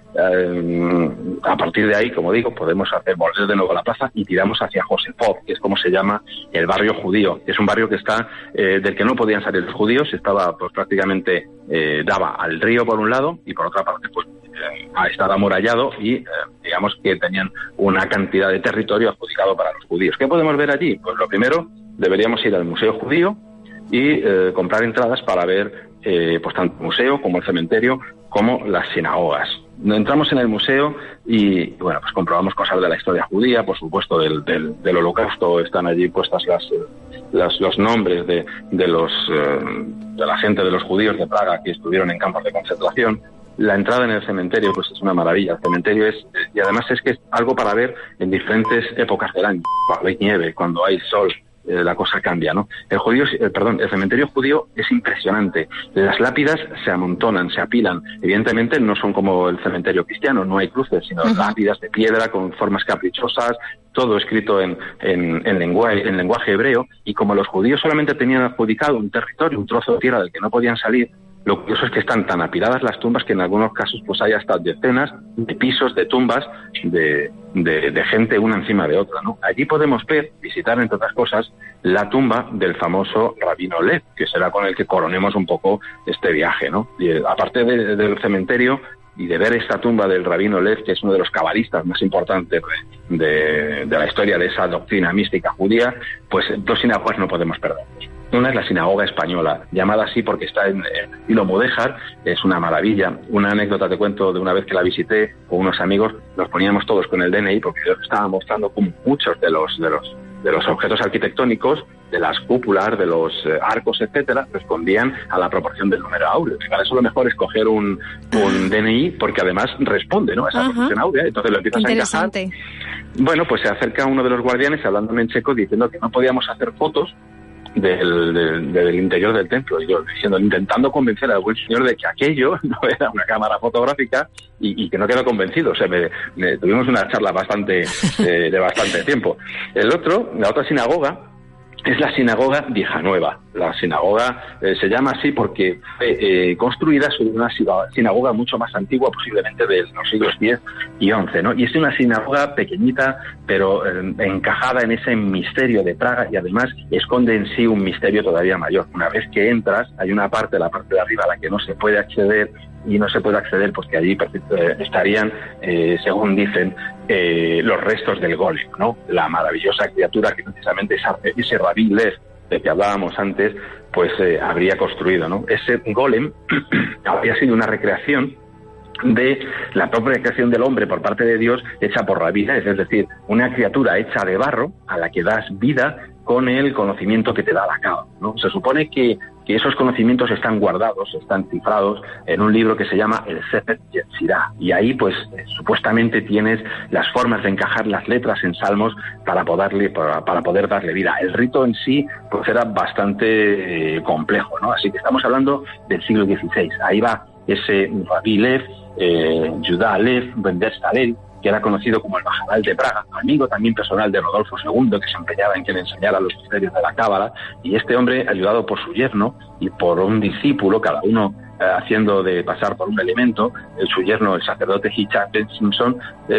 Eh, a partir de ahí, como digo, podemos hacer volver de nuevo a la plaza y tiramos hacia Josefov, que es como se llama el barrio judío. Es un barrio que está eh, del que no podían salir los judíos, estaba pues prácticamente eh, daba al río por un lado y por otra parte pues eh, estaba amurallado y eh, digamos que tenían una cantidad de territorio adjudicado para los judíos. ¿Qué podemos ver allí? Pues lo primero, deberíamos ir al Museo Judío y eh, comprar entradas para ver eh, pues tanto el museo como el cementerio como las sinagogas. Entramos en el museo y, bueno, pues comprobamos cosas de la historia judía, por supuesto del, del, del Holocausto, están allí puestas las, las los nombres de, de los eh, de la gente de los judíos de Praga que estuvieron en campos de concentración. La entrada en el cementerio pues es una maravilla. El cementerio es, y además es que es algo para ver en diferentes épocas del año, cuando hay nieve, cuando hay sol. Eh, la cosa cambia, ¿no? El judío, eh, perdón, el cementerio judío es impresionante. Las lápidas se amontonan, se apilan. Evidentemente no son como el cementerio cristiano, no hay cruces, sino uh-huh. lápidas de piedra con formas caprichosas, todo escrito en, en, en, lenguaje, en lenguaje hebreo. Y como los judíos solamente tenían adjudicado un territorio, un trozo de tierra del que no podían salir, lo curioso es que están tan apiladas las tumbas que en algunos casos pues hay hasta decenas de pisos de tumbas de, de, de gente una encima de otra, ¿no? Allí podemos ver, visitar entre otras cosas, la tumba del famoso Rabino Lev, que será con el que coronemos un poco este viaje, ¿no? Y aparte de, del cementerio y de ver esta tumba del Rabino Lev, que es uno de los cabalistas más importantes de, de, de la historia de esa doctrina mística judía, pues dos sinagogas no podemos perder. Una es la sinagoga española, llamada así porque está en estilo mudéjar, es una maravilla. Una anécdota te cuento de una vez que la visité con unos amigos, nos poníamos todos con el D N I porque yo estaba mostrando como muchos de los de los de los objetos arquitectónicos, de las cúpulas, de los eh, arcos, etcétera, respondían a la proporción del número áureo. Y para eso lo mejor es coger un, un D N I porque además responde, ¿no?, a esa Ajá. proporción áurea. Entonces lo empiezas a encajar. Bueno, pues se acerca uno de los guardianes hablándome en checo diciendo que no podíamos hacer fotos Del, del, del interior del templo, y yo diciendo, intentando convencer al buen señor de que aquello no era una cámara fotográfica y, y que no quedó convencido. O sea, me, me, tuvimos una charla bastante eh, de bastante tiempo. El otro, la otra sinagoga es la sinagoga Vieja Nueva. La sinagoga eh, se llama así porque fue eh, construida sobre una sinagoga mucho más antigua, posiblemente de los siglos diez y once, ¿no? Y es una sinagoga pequeñita, pero eh, encajada en ese misterio de Praga y además esconde en sí un misterio todavía mayor. Una vez que entras, hay una parte, la parte de arriba, a la que no se puede acceder, y no se puede acceder porque allí estarían, eh, según dicen, eh, los restos del golem, ¿no? La maravillosa criatura que precisamente esa, ese Rabí Lev de que hablábamos antes, pues eh, habría construido, ¿no? Ese golem habría sido una recreación de la propia creación del hombre por parte de Dios hecha por Rabí Lev, es decir, una criatura hecha de barro a la que das vida con el conocimiento que te da la cava, ¿no? Se supone que, que esos conocimientos están guardados, están cifrados en un libro que se llama el Sefer Yetzirah, y ahí pues eh, supuestamente tienes las formas de encajar las letras en salmos para poderle para, para poder darle vida. El rito en sí pues era bastante eh, complejo, ¿no? Así que estamos hablando del siglo dieciséis. Ahí va ese Rabí Lev, eh, Judá Lev Ben Salel, que era conocido como el Maharal de Praga, amigo también personal de Rodolfo segundo, que se empeñaba en que le enseñara los misterios de la Cábala, y este hombre, ayudado por su yerno y por un discípulo, cada uno eh, haciendo de pasar por un elemento, el, su yerno, el sacerdote Hitchak Ben Simpson,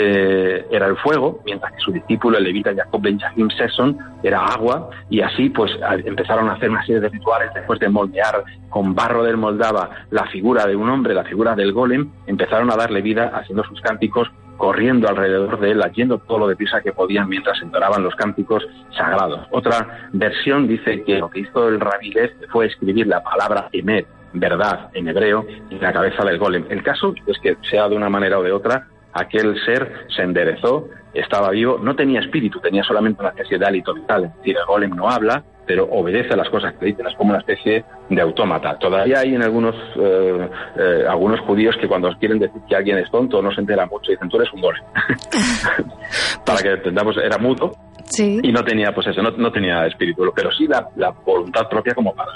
eh, era el fuego, mientras que su discípulo, el levita Jacob Ben Jahim Sesson, era agua, y así pues empezaron a hacer una serie de rituales después de moldear con barro del Moldava la figura de un hombre, la figura del golem, empezaron a darle vida haciendo sus cánticos, corriendo alrededor de él, haciendo todo lo deprisa que podían mientras entonaban los cánticos sagrados. Otra versión dice que lo que hizo el Rabí Lev fue escribir la palabra emet, verdad, en hebreo, en la cabeza del golem. El caso es que, sea de una manera o de otra, aquel ser se enderezó, estaba vivo, no tenía espíritu, tenía solamente una especie de hálito vital. Es decir, el golem no habla, pero obedece a las cosas que dicen, es como una especie de autómata. Todavía hay en algunos eh, eh, algunos judíos que cuando quieren decir que alguien es tonto no se entera mucho, dicen, tú eres un golem. Para que entendamos, era mudo, sí, y no tenía, pues eso, no, no tenía espíritu, pero sí la, la voluntad propia como para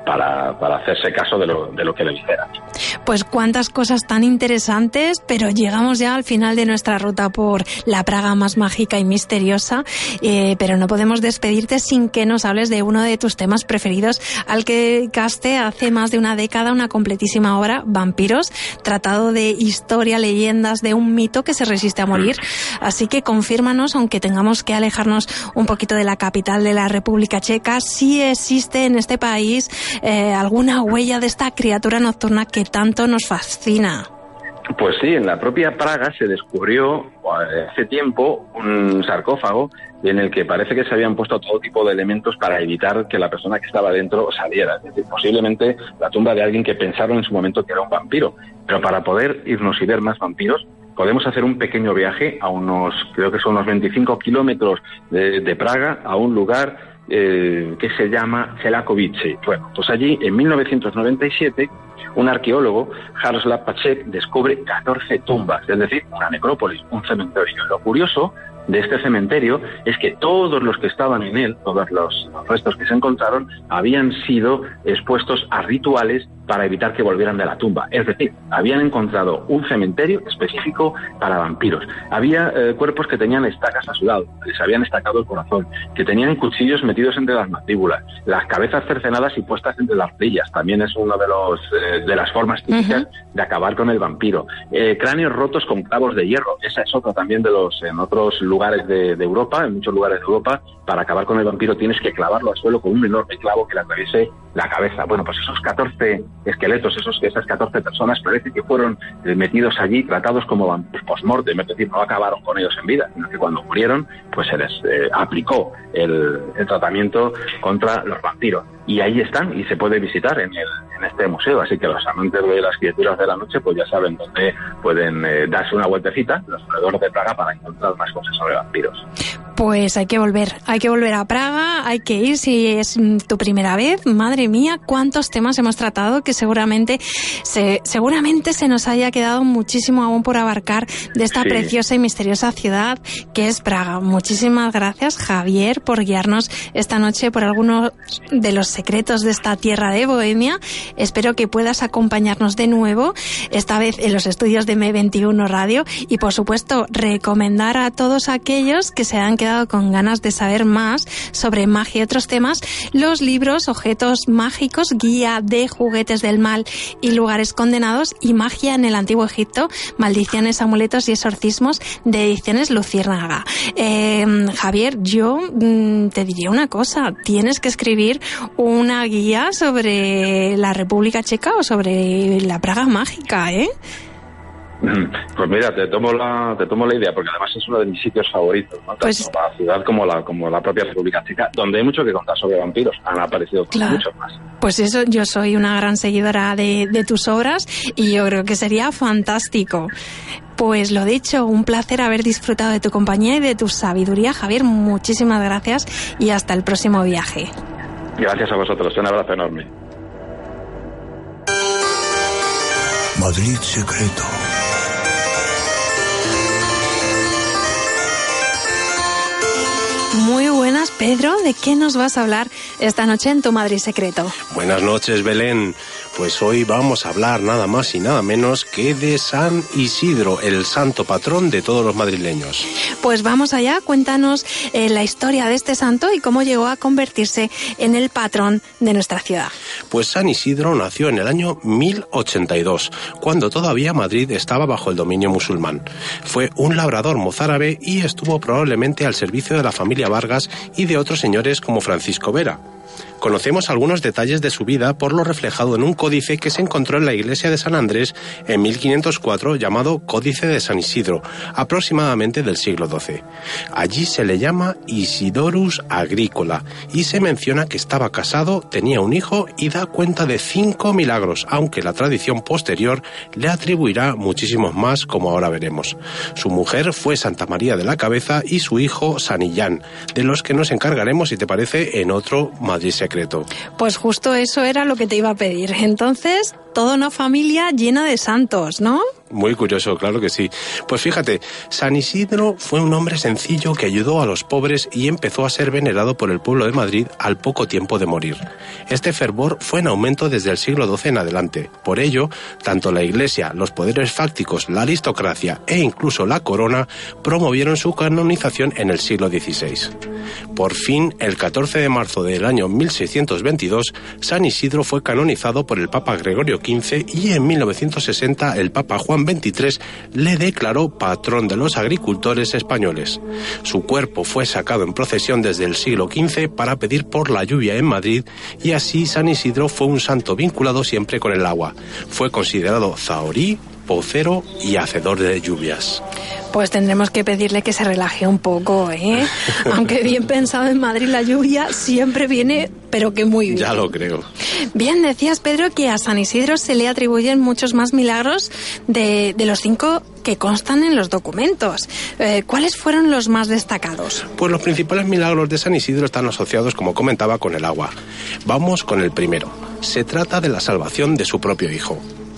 para, para hacerse caso de lo, de lo que le dijeran. Pues cuántas cosas tan interesantes, pero llegamos ya al final de nuestra ruta por la Praga más mágica y misteriosa, eh, pero no podemos despedirte sin que nos hables de uno de tus temas preferidos, al que dedicaste hace más de una década una completísima obra, Vampiros, tratado de historia, leyendas, de un mito que se resiste a morir. Así que confírmanos, aunque tengamos que alejarnos un poquito de la capital de la República Checa, si existe en este país eh, alguna huella de esta criatura nocturna que tanto nos fascina. Pues sí, en la propia Praga se descubrió hace tiempo un sarcófago en el que parece que se habían puesto todo tipo de elementos para evitar que la persona que estaba dentro saliera. Es decir, posiblemente la tumba de alguien que pensaron en su momento que era un vampiro. Pero para poder irnos y ver más vampiros, podemos hacer un pequeño viaje a unos, creo que son unos veinticinco kilómetros de, de Praga, a un lugar eh, que se llama Celakovice. Bueno, pues allí, en mil novecientos noventa y siete, un arqueólogo, Jaroslav Pacek, descubre catorce tumbas, es decir, una necrópolis, un cementerio. Lo curioso de este cementerio es que todos los que estaban en él, todos los, los restos que se encontraron, habían sido expuestos a rituales para evitar que volvieran de la tumba. Es decir, habían encontrado un cementerio específico para vampiros. Había eh, cuerpos que tenían estacas a su lado, les habían estacado el corazón, que tenían cuchillos metidos entre las mandíbulas, las cabezas cercenadas y puestas entre las rodillas. También es una de los eh, de las formas típicas uh-huh. de acabar con el vampiro. Eh, cráneos rotos con clavos de hierro. Esa es otra también de los en otros lugares de, de Europa, en muchos lugares de Europa, para acabar con el vampiro tienes que clavarlo al suelo con un enorme clavo que le atraviese la cabeza. Bueno, pues esos catorce esqueletos, esos, esas catorce personas parece que fueron eh, metidos allí, tratados como vampiros post-mortem, es decir, no acabaron con ellos en vida, sino que cuando murieron, pues se les eh, aplicó el, el tratamiento contra los vampiros. Y ahí están, y se puede visitar en, el, en este museo, así que los amantes de las criaturas de la noche, pues ya saben dónde pueden eh, darse una vueltecita, los alrededores de Praga, para encontrar más cosas sobre vampiros. Pues hay que volver, hay que volver a Praga, hay que ir si es tu primera vez. Madre mía, cuántos temas hemos tratado que seguramente se, seguramente se nos haya quedado muchísimo aún por abarcar de esta sí. preciosa y misteriosa ciudad que es Praga. Muchísimas gracias, Javier, por guiarnos esta noche por algunos de los secretos de esta tierra de Bohemia. Espero que puedas acompañarnos de nuevo, esta vez en los estudios de eme veintiuno Radio, y por supuesto recomendar a todos aquellos que se han quedado con ganas de saber más sobre magia y otros temas, los libros Objetos Mágicos, Guía de Juguetes del Mal y Lugares Condenados, y Magia en el Antiguo Egipto, Maldiciones, Amuletos y Exorcismos, de Ediciones Luciérnaga. Eh, Javier, yo mm, te diría una cosa, tienes que escribir una guía sobre la República Checa o sobre la Praga mágica, ¿eh? Pues mira, te tomo la te tomo la idea, porque además es uno de mis sitios favoritos, ¿no? Tanto pues, la ciudad como la como la propia República Checa, donde hay mucho que contar sobre vampiros. Han aparecido claro. muchos más. Pues eso, yo soy una gran seguidora de, de tus obras y yo creo que sería fantástico. Pues lo dicho, un placer haber disfrutado de tu compañía y de tu sabiduría, Javier. Muchísimas gracias y hasta el próximo viaje. Gracias a vosotros, un abrazo enorme. Madrid secreto. Muy buenas, Pedro. ¿De qué nos vas a hablar esta noche en tu Madrid Secreto? Buenas noches, Belén. Pues hoy vamos a hablar nada más y nada menos que de San Isidro, el santo patrón de todos los madrileños. Pues vamos allá, cuéntanos eh, la historia de este santo y cómo llegó a convertirse en el patrón de nuestra ciudad. Pues San Isidro nació en el año mil ochenta y dos, cuando todavía Madrid estaba bajo el dominio musulmán. Fue un labrador mozárabe y estuvo probablemente al servicio de la familia Vargas y de otros señores como Francisco Vera. Conocemos algunos detalles de su vida por lo reflejado en un códice que se encontró en la iglesia de San Andrés en mil quinientos cuatro llamado Códice de San Isidro, aproximadamente del siglo doce. Allí se le llama Isidorus Agricola y se menciona que estaba casado, tenía un hijo y da cuenta de cinco milagros, aunque la tradición posterior le atribuirá muchísimos más, como ahora veremos. Su mujer fue Santa María de la Cabeza y su hijo San Illán, de los que nos encargaremos, si te parece, en otro Madrid Secreto. Pues justo eso era lo que te iba a pedir. Entonces, toda una familia llena de santos, ¿no? Muy curioso, claro que sí. Pues fíjate, San Isidro fue un hombre sencillo que ayudó a los pobres y empezó a ser venerado por el pueblo de Madrid al poco tiempo de morir. Este fervor fue en aumento desde el siglo doce en adelante. Por ello, tanto la Iglesia, los poderes fácticos, la aristocracia e incluso la corona promovieron su canonización en el siglo dieciséis. Por fin, el catorce de marzo del año mil seiscientos veintidós, San Isidro fue canonizado por el Papa Gregorio quince y en mil novecientos sesenta el Papa Juan veintitrés le declaró patrón de los agricultores españoles. Su cuerpo fue sacado en procesión desde el siglo quince para pedir por la lluvia en Madrid y así San Isidro fue un santo vinculado siempre con el agua. Fue considerado zahorí, pocero y hacedor de lluvias. Pues tendremos que pedirle que se relaje un poco, ¿eh? Aunque bien pensado, en Madrid la lluvia siempre viene, pero que muy bien. Ya lo creo. Bien, decías, Pedro, que a San Isidro se le atribuyen muchos más milagros de, de los cinco que constan en los documentos. Eh, ¿Cuáles fueron los más destacados? Pues los principales milagros de San Isidro están asociados, como comentaba, con el agua. Vamos con el primero. Se trata de la salvación de su propio hijo.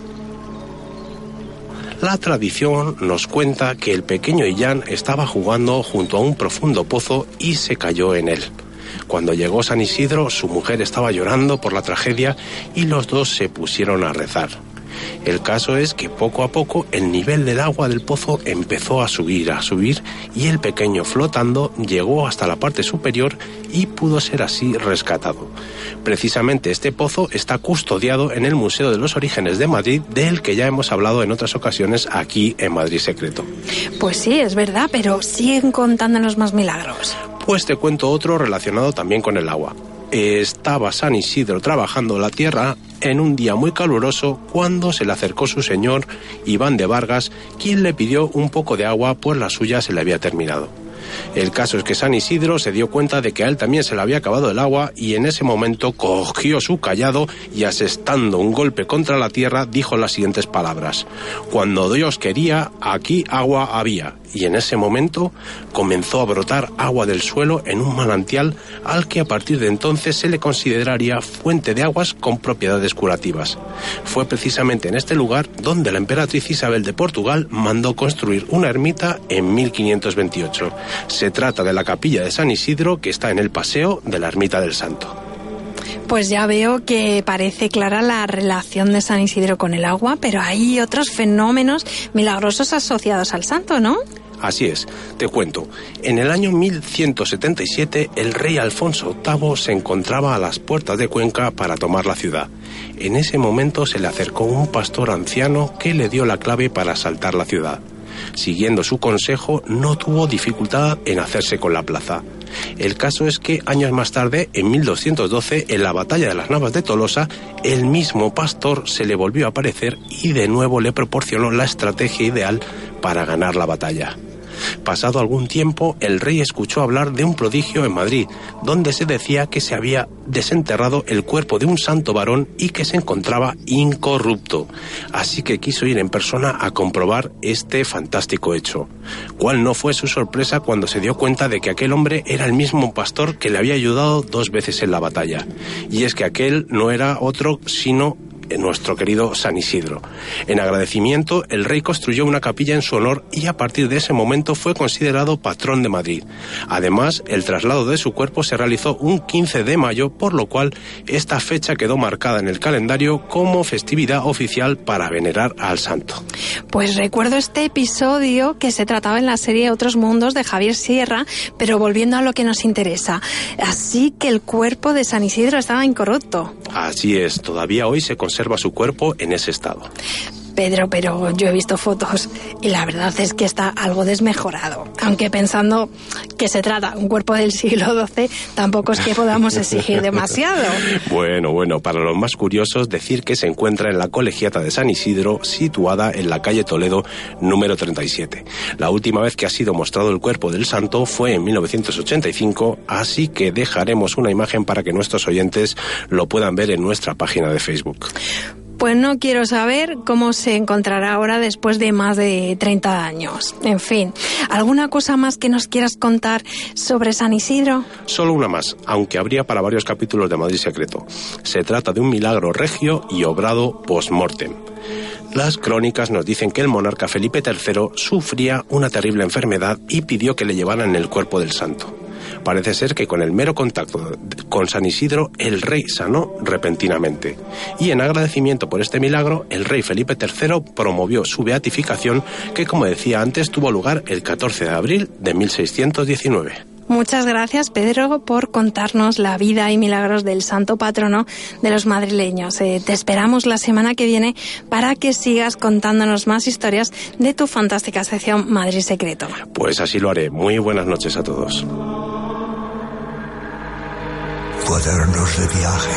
La tradición nos cuenta que el pequeño Illán estaba jugando junto a un profundo pozo y se cayó en él. Cuando llegó San Isidro, su mujer estaba llorando por la tragedia y los dos se pusieron a rezar. El caso es que poco a poco el nivel del agua del pozo empezó a subir, a subir, y el pequeño, flotando, llegó hasta la parte superior y pudo ser así rescatado. Precisamente este pozo está custodiado en el Museo de los Orígenes de Madrid, del que ya hemos hablado en otras ocasiones aquí en Madrid Secreto. Pues sí, es verdad, pero siguen contándonos más milagros. Pues te cuento otro relacionado también con el agua. Estaba San Isidro trabajando la tierra en un día muy caluroso cuando se le acercó su señor, Iván de Vargas, quien le pidió un poco de agua, pues la suya se le había terminado. El caso es que San Isidro se dio cuenta de que a él también se le había acabado el agua y en ese momento cogió su cayado y, asestando un golpe contra la tierra, dijo las siguientes palabras: «Cuando Dios quería, aquí agua había». Y en ese momento comenzó a brotar agua del suelo en un manantial al que a partir de entonces se le consideraría fuente de aguas con propiedades curativas. Fue precisamente en este lugar donde la emperatriz Isabel de Portugal mandó construir una ermita en mil quinientos veintiocho. Se trata de la capilla de San Isidro, que está en el paseo de la Ermita del Santo. Pues ya veo que parece clara la relación de San Isidro con el agua, pero hay otros fenómenos milagrosos asociados al santo, ¿no? Así es, te cuento. En el año mil ciento setenta y siete, el rey Alfonso octavo se encontraba a las puertas de Cuenca para tomar la ciudad. En ese momento se le acercó un pastor anciano que le dio la clave para asaltar la ciudad. Siguiendo su consejo, no tuvo dificultad en hacerse con la plaza. El caso es que años más tarde, en mil doscientos doce, en la batalla de las Navas de Tolosa, el mismo pastor se le volvió a aparecer y de nuevo le proporcionó la estrategia ideal para ganar la batalla. Pasado algún tiempo, el rey escuchó hablar de un prodigio en Madrid, donde se decía que se había desenterrado el cuerpo de un santo varón y que se encontraba incorrupto. Así que quiso ir en persona a comprobar este fantástico hecho. ¿Cuál no fue su sorpresa cuando se dio cuenta de que aquel hombre era el mismo pastor que le había ayudado dos veces en la batalla? Y es que aquel no era otro sino nuestro querido San Isidro. En agradecimiento, el rey construyó una capilla en su honor y a partir de ese momento fue considerado patrón de Madrid. Además, el traslado de su cuerpo se realizó un quince de mayo, por lo cual esta fecha quedó marcada en el calendario como festividad oficial para venerar al santo. Pues recuerdo este episodio que se trataba en la serie Otros Mundos de Javier Sierra, pero volviendo a lo que nos interesa. Así que el cuerpo de San Isidro estaba incorrupto. Así es, todavía hoy se conserva su cuerpo en ese estado. Pedro, pero yo he visto fotos y la verdad es que está algo desmejorado. Aunque pensando que se trata de un cuerpo del siglo doce, tampoco es que podamos exigir demasiado. Bueno, bueno, para los más curiosos, decir que se encuentra en la Colegiata de San Isidro, situada en la calle Toledo, número treinta y siete. La última vez que ha sido mostrado el cuerpo del santo fue en mil novecientos ochenta y cinco, así que dejaremos una imagen para que nuestros oyentes lo puedan ver en nuestra página de Facebook. Pues no quiero saber cómo se encontrará ahora después de más de treinta años. En fin, ¿alguna cosa más que nos quieras contar sobre San Isidro? Solo una más, aunque habría para varios capítulos de Madrid Secreto. Se trata de un milagro regio y obrado post-mortem. Las crónicas nos dicen que el monarca Felipe tercero sufría una terrible enfermedad y pidió que le llevaran el cuerpo del santo. Parece ser que con el mero contacto con San Isidro el rey sanó repentinamente. Y en agradecimiento por este milagro, el rey Felipe tercero promovió su beatificación, que, como decía antes, tuvo lugar el catorce de abril de mil seiscientos diecinueve. Muchas gracias, Pedro, por contarnos la vida y milagros del santo patrono de los madrileños. Eh, te esperamos la semana que viene para que sigas contándonos más historias de tu fantástica sección Madrid Secreto. Pues así lo haré. Muy buenas noches a todos. Cuadernos de viaje.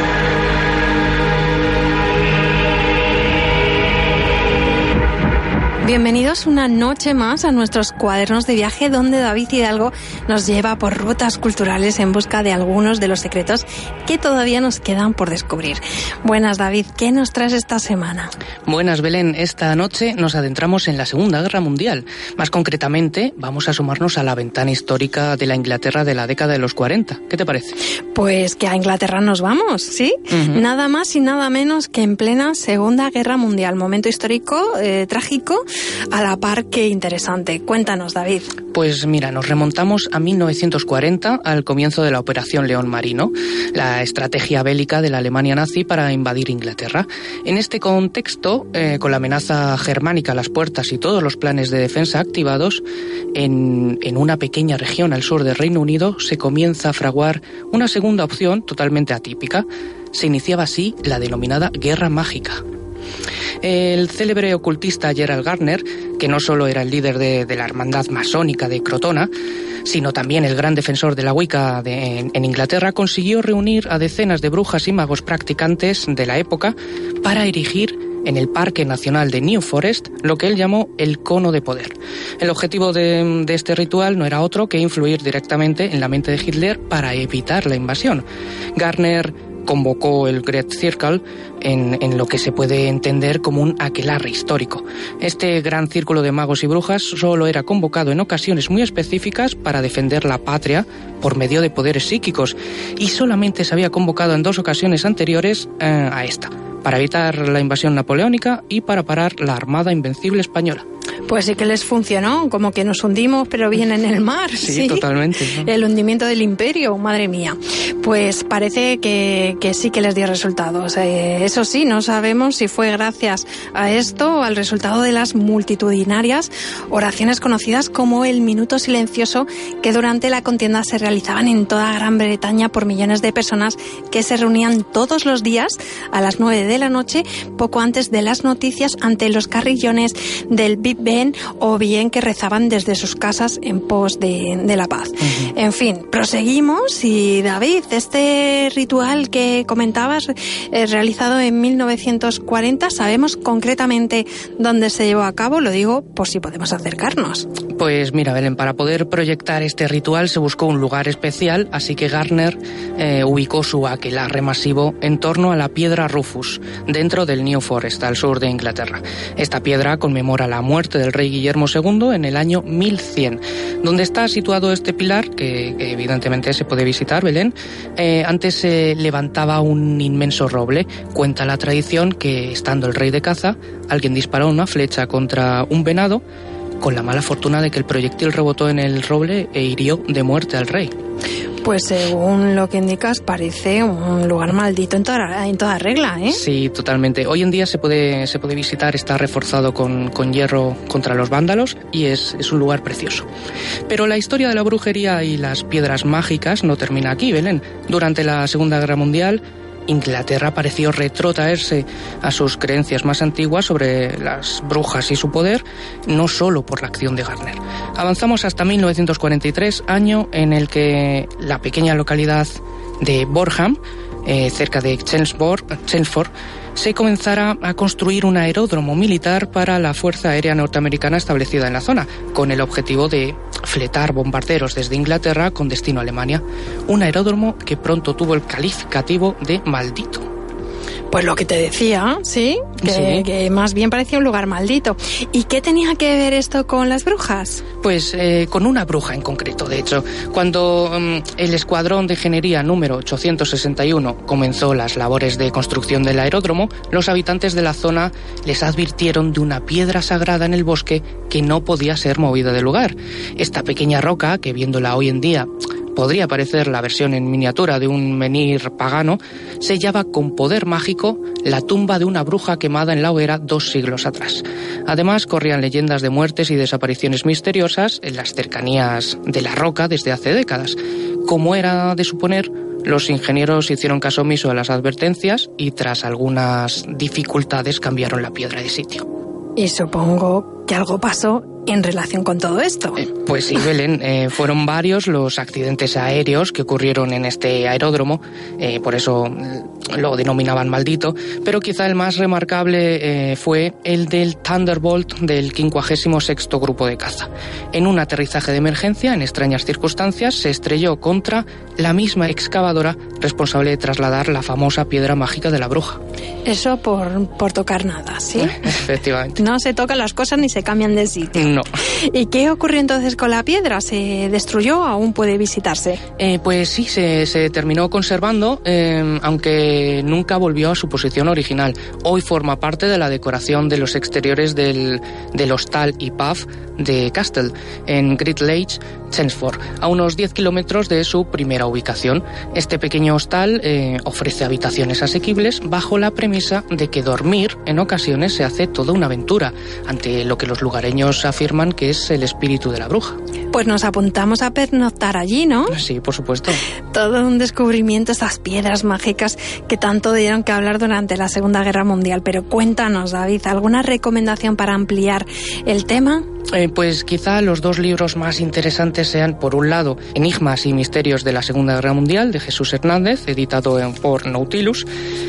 Bienvenidos una noche más a nuestros cuadernos de viaje, donde David Hidalgo nos lleva por rutas culturales en busca de algunos de los secretos que todavía nos quedan por descubrir. Buenas, David, ¿qué nos traes esta semana? Buenas, Belén. Esta noche nos adentramos en la Segunda Guerra Mundial. Más concretamente, vamos a asomarnos a la ventana histórica de la Inglaterra de la década de los cuarenta. ¿Qué te parece? Pues que a Inglaterra nos vamos, ¿sí? Uh-huh. Nada más y nada menos que en plena Segunda Guerra Mundial. Momento histórico eh, trágico, a la par que interesante. Cuéntanos, David. Pues mira, nos remontamos a mil novecientos cuarenta, al comienzo de la Operación León Marino, la estrategia bélica de la Alemania nazi para invadir Inglaterra. En este contexto, eh, con la amenaza germánica a las puertas y todos los planes de defensa activados, en, en una pequeña región al sur del Reino Unido se comienza a fraguar una segunda opción totalmente atípica. Se iniciaba así la denominada Guerra Mágica. El célebre ocultista Gerald Gardner, que no solo era el líder de, de la hermandad masónica de Crotona, sino también el gran defensor de la Wicca de, en, en Inglaterra, consiguió reunir a decenas de brujas y magos practicantes de la época para erigir en el Parque Nacional de New Forest lo que él llamó el cono de poder. El objetivo de, de este ritual no era otro que influir directamente en la mente de Hitler para evitar la invasión. Gardner convocó el Great Circle en, en lo que se puede entender como un aquelarre histórico. Este gran círculo de magos y brujas solo era convocado en ocasiones muy específicas para defender la patria por medio de poderes psíquicos, y solamente se había convocado en dos ocasiones anteriores eh, a esta, para evitar la invasión napoleónica y para parar la Armada Invencible española. Pues sí que les funcionó, como que nos hundimos pero bien en el mar. Sí, sí, totalmente, ¿no? El hundimiento del imperio, madre mía. Pues parece que, que sí que les dio resultados. Eh, eso sí, no sabemos si fue gracias a esto o al resultado de las multitudinarias oraciones conocidas como el Minuto Silencioso, que durante la contienda se realizaban en toda Gran Bretaña por millones de personas que se reunían todos los días a las nueve de la noche, poco antes de las noticias, ante los carrillones del Big Ben, o bien que rezaban desde sus casas en pos de, de la paz. Uh-huh. En fin, proseguimos. Y David, este ritual que comentabas, eh, realizado en mil novecientos cuarenta, ¿sabemos concretamente dónde se llevó a cabo? Lo digo por si podemos acercarnos. Pues mira, Belén, para poder proyectar este ritual se buscó un lugar especial, así que Gardner eh, ubicó su aquelarre masivo en torno a la piedra Rufus, dentro del New Forest, al sur de Inglaterra. Esta piedra conmemora la muerte del rey Guillermo segundo en el año mil cien. Donde está situado este pilar, que, que evidentemente se puede visitar, Belén, eh, antes se levantaba un inmenso roble. Cuenta la tradición que, estando el rey de caza, alguien disparó una flecha contra un venado, con la mala fortuna de que el proyectil rebotó en el roble e hirió de muerte al rey. Pues según lo que indicas, parece un lugar maldito en toda, en toda regla, ¿eh? Sí, totalmente. Hoy en día se puede, se puede visitar, está reforzado con, con hierro contra los vándalos y es, es un lugar precioso. Pero la historia de la brujería y las piedras mágicas no termina aquí, Belén. Durante la Segunda Guerra Mundial, Inglaterra pareció retrotraerse a sus creencias más antiguas sobre las brujas y su poder, no solo por la acción de Gardner. Avanzamos hasta mil novecientos cuarenta y tres, año en el que la pequeña localidad de Borham, eh, cerca de Chelmsford, se comenzara a construir un aeródromo militar para la Fuerza Aérea Norteamericana establecida en la zona, con el objetivo de fletar bombarderos desde Inglaterra con destino a Alemania. Un aeródromo que pronto tuvo el calificativo de maldito. Pues lo que te decía, ¿sí? Que, Sí. que más bien parecía un lugar maldito. ¿Y qué tenía que ver esto con las brujas? Pues eh, con una bruja en concreto, de hecho. Cuando um, el escuadrón de ingeniería número ochocientos sesenta y uno comenzó las labores de construcción del aeródromo, los habitantes de la zona les advirtieron de una piedra sagrada en el bosque que no podía ser movida del lugar. Esta pequeña roca, que viéndola hoy en día podría parecer la versión en miniatura de un menhir pagano, sellaba con poder mágico la tumba de una bruja quemada en la hoguera dos siglos atrás. Además, corrían leyendas de muertes y desapariciones misteriosas en las cercanías de la roca desde hace décadas. Como era de suponer, los ingenieros hicieron caso omiso a las advertencias y tras algunas dificultades cambiaron la piedra de sitio. Y supongo que algo pasó en relación con todo esto. Eh, pues sí, Belén, eh, fueron varios los accidentes aéreos que ocurrieron en este aeródromo, eh, por eso lo denominaban maldito, pero quizá el más remarcable eh, fue el del Thunderbolt del quincuagésimo sexto Grupo de Caza. En un aterrizaje de emergencia, en extrañas circunstancias, se estrelló contra la misma excavadora responsable de trasladar la famosa piedra mágica de la bruja. Eso por, por tocar nada, ¿sí? Efectivamente. No se tocan las cosas ni se cambian de sitio. No. ¿Y qué ocurrió entonces con la piedra? ¿Se destruyó o aún puede visitarse? Eh, pues sí, se, se terminó conservando, eh, aunque nunca volvió a su posición original. Hoy forma parte de la decoración de los exteriores del, del hostal y pub de Castle, en Great Lakes, Chelmsford, a unos diez kilómetros de su primera ubicación. Este pequeño hostal eh, ofrece habitaciones asequibles bajo la premisa de que dormir en ocasiones se hace toda una aventura, ante lo que los lugareños afirman que es el espíritu de la bruja. Pues nos apuntamos a pernoctar allí, ¿no? Sí, por supuesto. Todo un descubrimiento, estas piedras mágicas que tanto dieron que hablar durante la Segunda Guerra Mundial. Pero cuéntanos, David, ¿alguna recomendación para ampliar el tema? Eh, pues quizá los dos libros más interesantes sean, por un lado, Enigmas y Misterios de la Segunda Guerra Mundial, de Jesús Hernández, editado por Nautilus,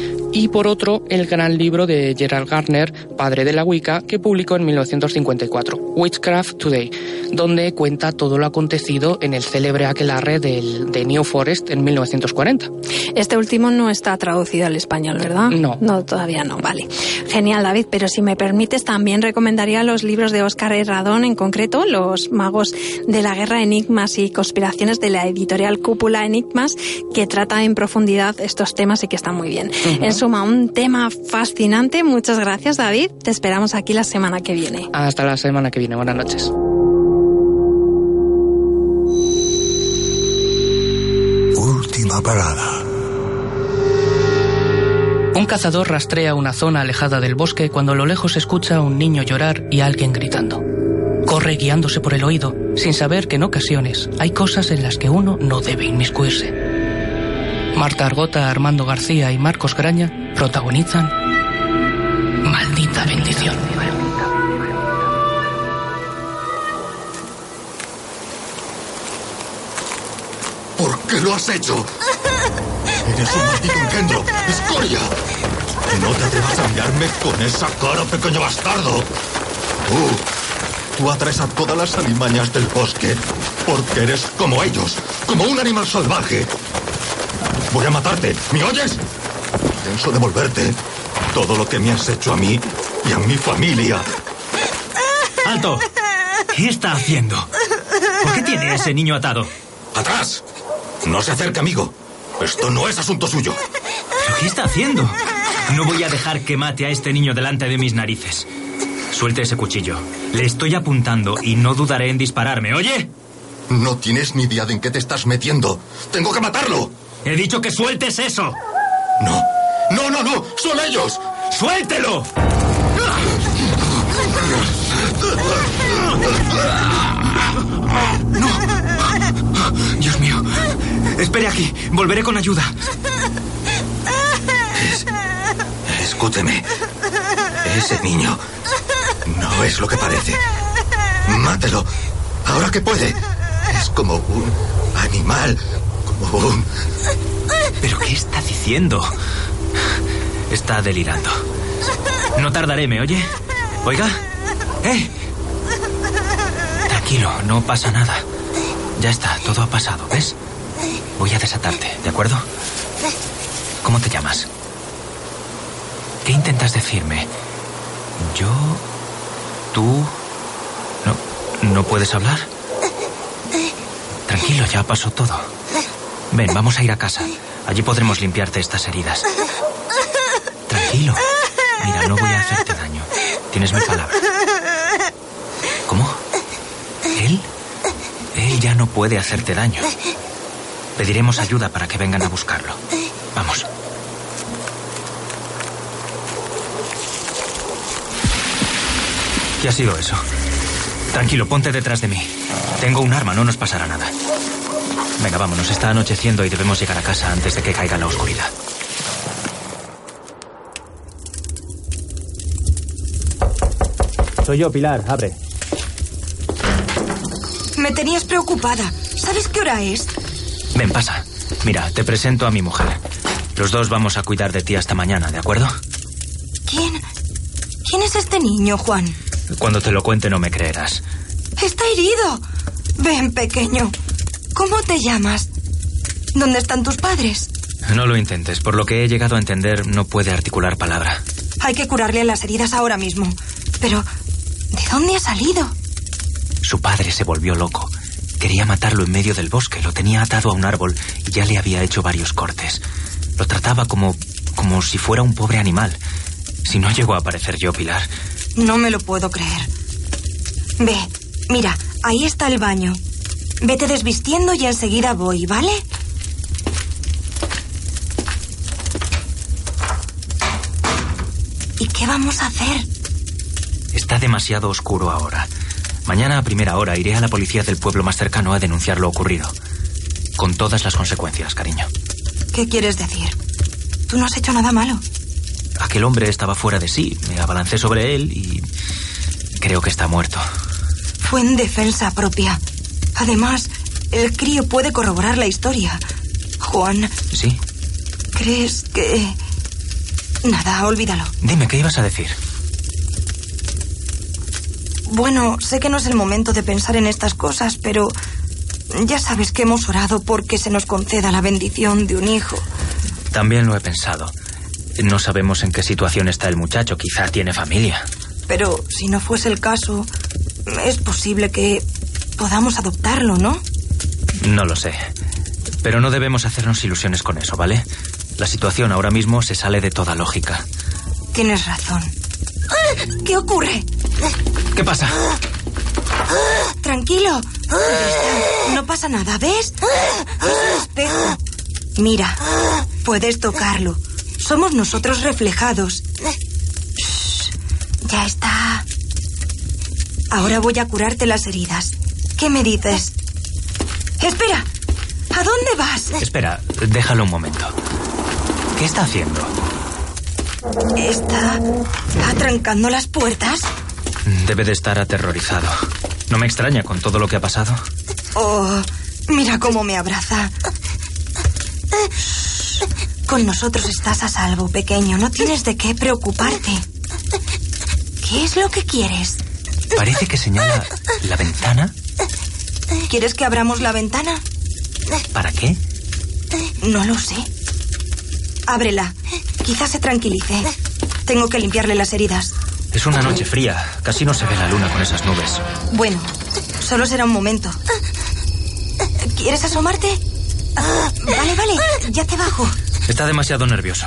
y por otro, el gran libro de Gerald Gardner, padre de la Wicca, que publicó en mil novecientos cincuenta y cuatro, Witchcraft Today, donde cuenta todo lo acontecido en el célebre aquelarre del, de New Forest en mil novecientos cuarenta. Este último no está traducido al español, ¿verdad? No. No, todavía no, vale. Genial, David, pero si me permites, también recomendaría los libros de Óscar Herradón, en concreto, Los magos de la guerra, Enigmas y conspiraciones, de la editorial Cúpula Enigmas, que trata en profundidad estos temas y que está muy bien. Uh-huh. En suma, un tema fascinante. Muchas gracias, David. Te esperamos aquí la semana que viene. Hasta la semana que viene. Buenas noches. Última parada. Un cazador rastrea una zona alejada del bosque cuando a lo lejos escucha a un niño llorar y a alguien gritando. Corre guiándose por el oído, sin saber que en ocasiones hay cosas en las que uno no debe inmiscuirse. Marta Argota, Armando García y Marcos Graña protagonizan Maldita Bendición. ¿Por qué lo has hecho? Eres un maldito engendro, escoria. No te atrevas a mirarme con esa cara, pequeño bastardo. Tú, tú atraes a todas las alimañas del bosque porque eres como ellos, como un animal salvaje. Voy a matarte, ¿me oyes? Pienso devolverte todo lo que me has hecho a mí y a mi familia. ¡Alto! ¿Qué está haciendo? ¿Por qué tiene a ese niño atado? ¡Atrás! No se acerque, amigo. Esto no es asunto suyo. ¿Pero qué está haciendo? No voy a dejar que mate a este niño delante de mis narices. Suelte ese cuchillo. Le estoy apuntando y no dudaré en dispararme, ¿oye? No tienes ni idea de en qué te estás metiendo. ¡Tengo que matarlo! He dicho que sueltes eso. No, no, no, no. ¡Son ellos! ¡Suéltelo! ¡No! Dios mío. Espere aquí. Volveré con ayuda. Es... Escúcheme. Ese niño no es lo que parece. Mátelo. Ahora que puede. Es como un animal. Como un... ¿Pero qué está diciendo? Está delirando. No tardaré, ¿me oye? Oiga. ¡Eh! Tranquilo, no pasa nada. Ya está, todo ha pasado, ¿ves? Voy a desatarte, ¿de acuerdo? ¿Cómo te llamas? ¿Qué intentas decirme? Yo... ¿Tú? ¿No, no puedes hablar? Tranquilo, ya pasó todo. Ven, vamos a ir a casa. Allí podremos limpiarte estas heridas. Tranquilo. Mira, no voy a hacerte daño. Tienes mi palabra. ¿Cómo? ¿Él? Él ya no puede hacerte daño. Pediremos ayuda para que vengan a buscarlo. Vamos. ¿Qué ha sido eso? Tranquilo, ponte detrás de mí. Tengo un arma, no nos pasará nada. Venga, vámonos, está anocheciendo y debemos llegar a casa antes de que caiga la oscuridad. Soy yo, Pilar, abre. Me tenías preocupada. ¿Sabes qué hora es? Ven, pasa. Mira, te presento a mi mujer. Los dos vamos a cuidar de ti hasta mañana, ¿de acuerdo? ¿Quién? ¿Quién es este niño, Juan? Cuando te lo cuente no me creerás. Está herido. Ven, pequeño. ¿Cómo te llamas? ¿Dónde están tus padres? No lo intentes. Por lo que he llegado a entender, no puede articular palabra. Hay que curarle las heridas ahora mismo. Pero, ¿de dónde ha salido? Su padre se volvió loco. Quería matarlo en medio del bosque. Lo tenía atado a un árbol y ya le había hecho varios cortes. Lo trataba como, como si fuera un pobre animal. Si no llego a aparecer yo, Pilar. No me lo puedo creer. Ve, mira, ahí está el baño. Vete desvistiendo y enseguida voy, ¿vale? ¿Y qué vamos a hacer? Está demasiado oscuro ahora. Mañana a primera hora iré a la policía del pueblo más cercano a denunciar lo ocurrido. Con todas las consecuencias, cariño. ¿Qué quieres decir? Tú no has hecho nada malo. Aquel hombre estaba fuera de sí. Me abalancé sobre él y creo que está muerto. Fue en defensa propia. Además, el crío puede corroborar la historia. Juan. ¿Sí? ¿Crees que...? Nada, olvídalo. Dime, ¿qué ibas a decir? Bueno, sé que no es el momento de pensar en estas cosas, pero ya sabes que hemos orado porque se nos conceda la bendición de un hijo. También lo he pensado. No sabemos en qué situación está el muchacho. Quizá tiene familia. Pero si no fuese el caso, es posible que podamos adoptarlo, ¿no? No lo sé. Pero no debemos hacernos ilusiones con eso, ¿vale? La situación ahora mismo se sale de toda lógica. Tienes razón. ¿Qué ocurre? ¿Qué pasa? Tranquilo. No pasa nada, ¿ves? Es un espejo. Mira, puedes tocarlo. Somos nosotros reflejados. Shh, ya está. Ahora voy a curarte las heridas. ¿Qué me dices? Espera. ¿A dónde vas? Espera, déjalo un momento. ¿Qué está haciendo? ¿Está atrancando las puertas? Debe de estar aterrorizado. No me extraña con todo lo que ha pasado. Oh, mira cómo me abraza. Shh. Con nosotros estás a salvo, pequeño. No tienes de qué preocuparte. ¿Qué es lo que quieres? Parece que señala la ventana. ¿Quieres que abramos la ventana? ¿Para qué? No lo sé. Ábrela. Quizás se tranquilice. Tengo que limpiarle las heridas. Es una noche fría. Casi no se ve la luna con esas nubes. Bueno, solo será un momento. ¿Quieres asomarte? Vale, vale. Ya te bajo. Está demasiado nervioso.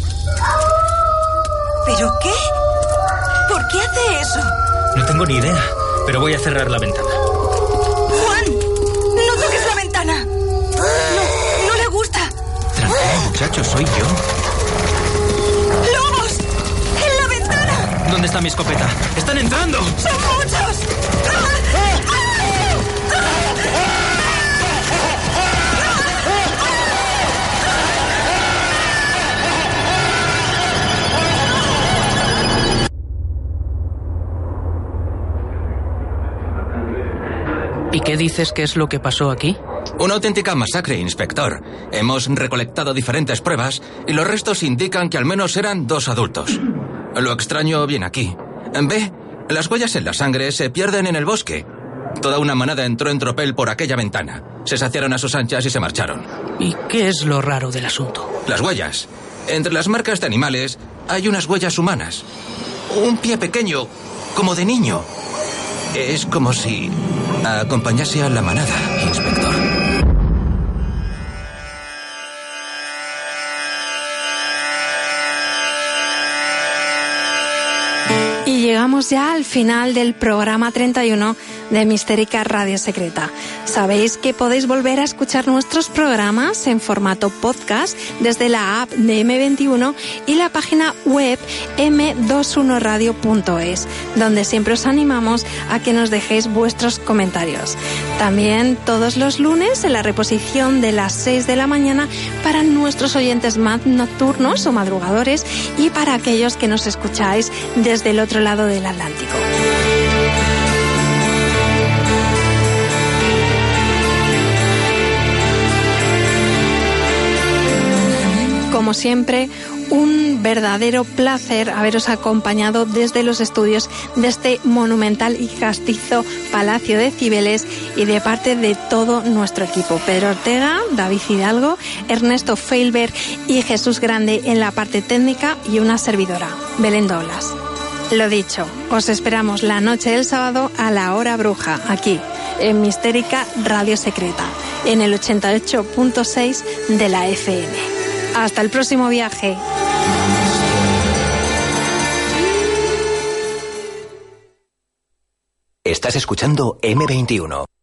¿Pero qué? ¿Por qué hace eso? No tengo ni idea, pero voy a cerrar la ventana. ¡Juan! ¡No toques la ventana! No, no le gusta. Tranquilo, muchacho, soy yo. ¡Lobos! ¡En la ventana! ¿Dónde está mi escopeta? ¡Están entrando! ¡Son muchos! ¡Ah! ¿Y qué dices que es lo que pasó aquí? Una auténtica masacre, inspector. Hemos recolectado diferentes pruebas y los restos indican que al menos eran dos adultos. Lo extraño viene aquí. Ve, las huellas en la sangre se pierden en el bosque. Toda una manada entró en tropel por aquella ventana. Se saciaron a sus anchas y se marcharon. ¿Y qué es lo raro del asunto? Las huellas. Entre las marcas de animales hay unas huellas humanas. Un pie pequeño, como de niño. Es como si acompañase a la manada, inspector. Y llegamos ya al final del programa treinta y uno de Mistérica Radio Secreta. Sabéis que podéis volver a escuchar nuestros programas en formato podcast desde la app de eme veintiuno y la página web eme veintiuno radio punto es, donde siempre os animamos a que nos dejéis vuestros comentarios. También todos los lunes en la reposición de las seis de la mañana para nuestros oyentes más nocturnos o madrugadores y para aquellos que nos escucháis desde el otro lado del Atlántico. Como siempre, un verdadero placer haberos acompañado desde los estudios de este monumental y castizo Palacio de Cibeles y de parte de todo nuestro equipo. Pedro Ortega, David Hidalgo, Ernesto Feilberg y Jesús Grande en la parte técnica y una servidora, Belén Doblas. Lo dicho, os esperamos la noche del sábado a la hora bruja, aquí, en Mistérica Radio Secreta, en el ochenta y ocho punto seis de la efe eme. Hasta el próximo viaje. Estás escuchando eme veintiuno.